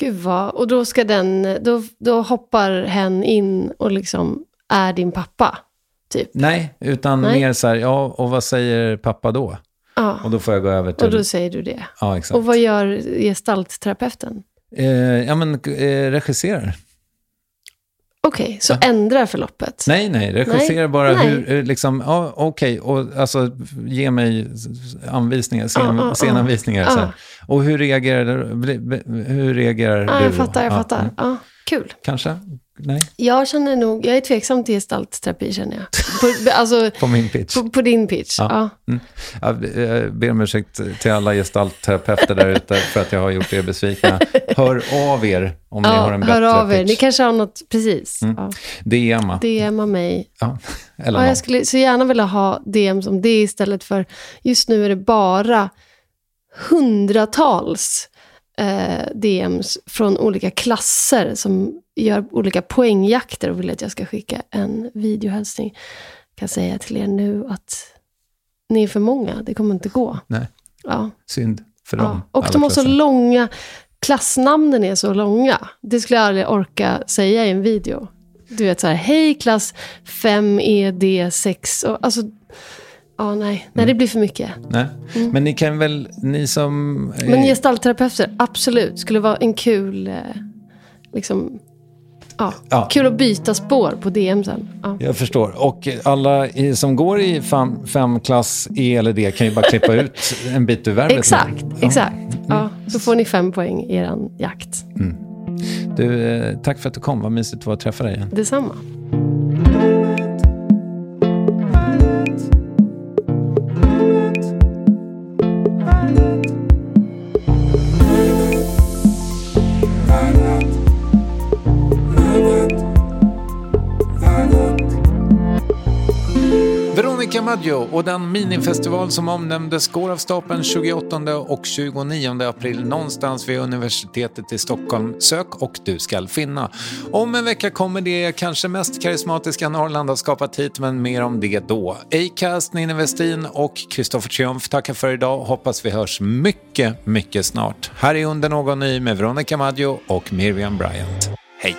Gud vad, och då ska den, då, då hoppar hen in och liksom är din pappa, typ. Nej, utan Nej. mer så här, ja, och vad säger pappa då? Ja. Och då får jag gå över till... Och då säger du det. Ja, exakt. Och vad gör gestaltterapeuten? Eh, ja, men eh, regisserar. Okej, okay, så ja. ändrar förloppet? Nej, nej, regisserar nej. bara nej. hur, liksom, ja, okej, okay, och alltså ge mig anvisningar, scen, ah, ah, scenanvisningar. ah. Så här. Och hur reagerar, hur reagerar ah, du? Jag fattar, jag ja, fattar. Ja. Ah, kul. Kanske? Nej. Jag känner nog, jag är tveksam till gestaltterapi, känner jag. På, alltså, på min pitch. På, på din pitch, ja. ja. Mm. Jag ber om ursäkt till alla gestaltterapeuter där ute för att jag har gjort er besvikna. Hör av er om ja, ni har en bättre pitch. Hör av er, ni kanske har något, precis. Mm. Ja. D M-a. D M-a mig. Ja, eller ja, jag skulle så gärna vilja ha D M som det istället för, just nu är det bara hundratals eh, D Ms från olika klasser som gör olika poängjakter och vill att jag ska skicka en videohälsning. Jag kan säga till er nu att ni är för många. Det kommer inte gå. Nej. Ja. Synd för dem. Ja. Och de har så långa, klassnamnen är så långa. Det skulle jag aldrig orka säga i en video. Du vet så här, hej klass fem E D sex. Och, alltså, ja nej. Nej, mm. det blir för mycket. Nej, mm. men ni kan väl, ni som... Men gestaltterapeuter, absolut. Skulle vara en kul... Eh, liksom... Ja, ja, kul att byta spår på D M sen. Ja. Jag förstår. Och alla i, som går i fem, fem klass E eller D kan ju bara klippa ut en bit ur värvet. Exakt, ja. exakt. Ja, så får ni fem poäng i er jakt. Mm. Du, eh, tack för att du kom. Vad mysigt att träffa dig igen. Detsamma. Veronica Maggio och den minifestival som omnämndes går av stapeln tjugoåttonde och tjugonionde april någonstans vid universitetet i Stockholm. Sök och du ska finna. Om en vecka kommer det kanske mest karismatiska Norrland har skapat hit, men mer om det då. Acast, Ninni Westin och Kristoffer Triumf tackar för idag. Hoppas vi hörs mycket, mycket snart. Här är Under någon ny med Veronica Maggio och Miriam Bryant. Hej!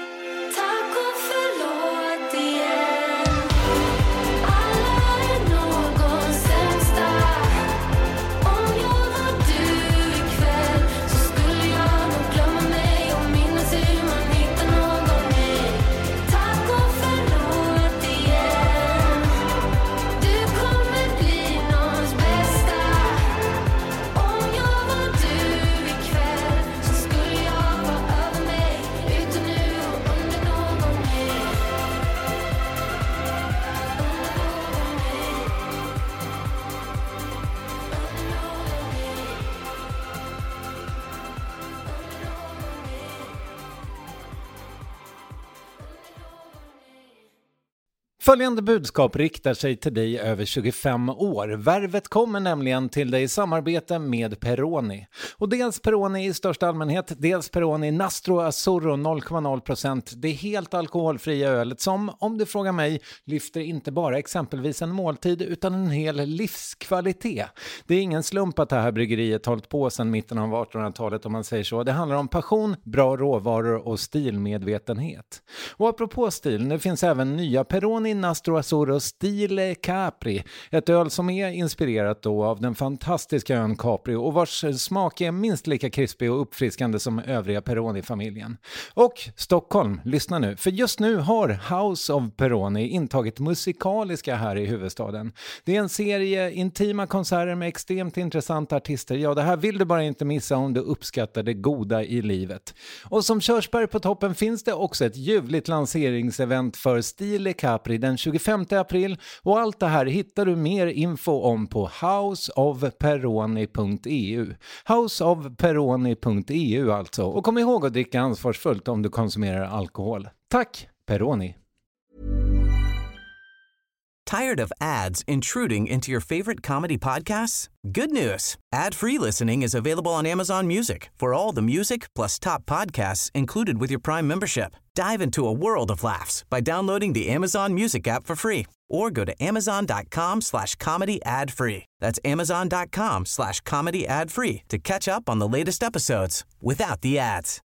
Följande budskap riktar sig till dig över tjugofem år. Värvet kommer nämligen till dig i samarbete med Peroni. Och dels Peroni i största allmänhet, dels Peroni Nastro Azzurro noll komma noll procent. Det är helt alkoholfria ölet som, om du frågar mig, lyfter inte bara exempelvis en måltid utan en hel livskvalitet. Det är ingen slump att det här bryggeriet hållit på sedan mitten av artonhundratalet om man säger så. Det handlar om passion, bra råvaror och stilmedvetenhet. Och apropå stil, nu finns även nya Peroni Nastro Azzurro Stile Capri, ett öl som är inspirerat då av den fantastiska ön Capri och vars smak är minst lika krispig och uppfriskande som övriga Peroni-familjen. Och Stockholm, lyssna nu, för just nu har House of Peroni intagit musikaliska här i huvudstaden. Det är en serie intima konserter med extremt intressanta artister. Ja, det här vill du bara inte missa om du uppskattar det goda i livet. Och som körsbär på toppen finns det också ett ljuvligt lanseringsevent för Stile Capri den tjugofemte april, och allt det här hittar du mer info om på house of peroni punkt e u. house of peroni punkt e u alltså. Och kom ihåg att dricka ansvarsfullt om du konsumerar alkohol. Tack, Peroni! Tired of ads intruding into your favorite comedy podcasts? Good news! Ad-free listening is available on Amazon Music for all the music plus top podcasts included with your Prime membership. Dive into a world of laughs by downloading the Amazon Music app for free or go to amazon.com slash comedy ad free. That's amazon.com slash comedy ad free to catch up on the latest episodes without the ads.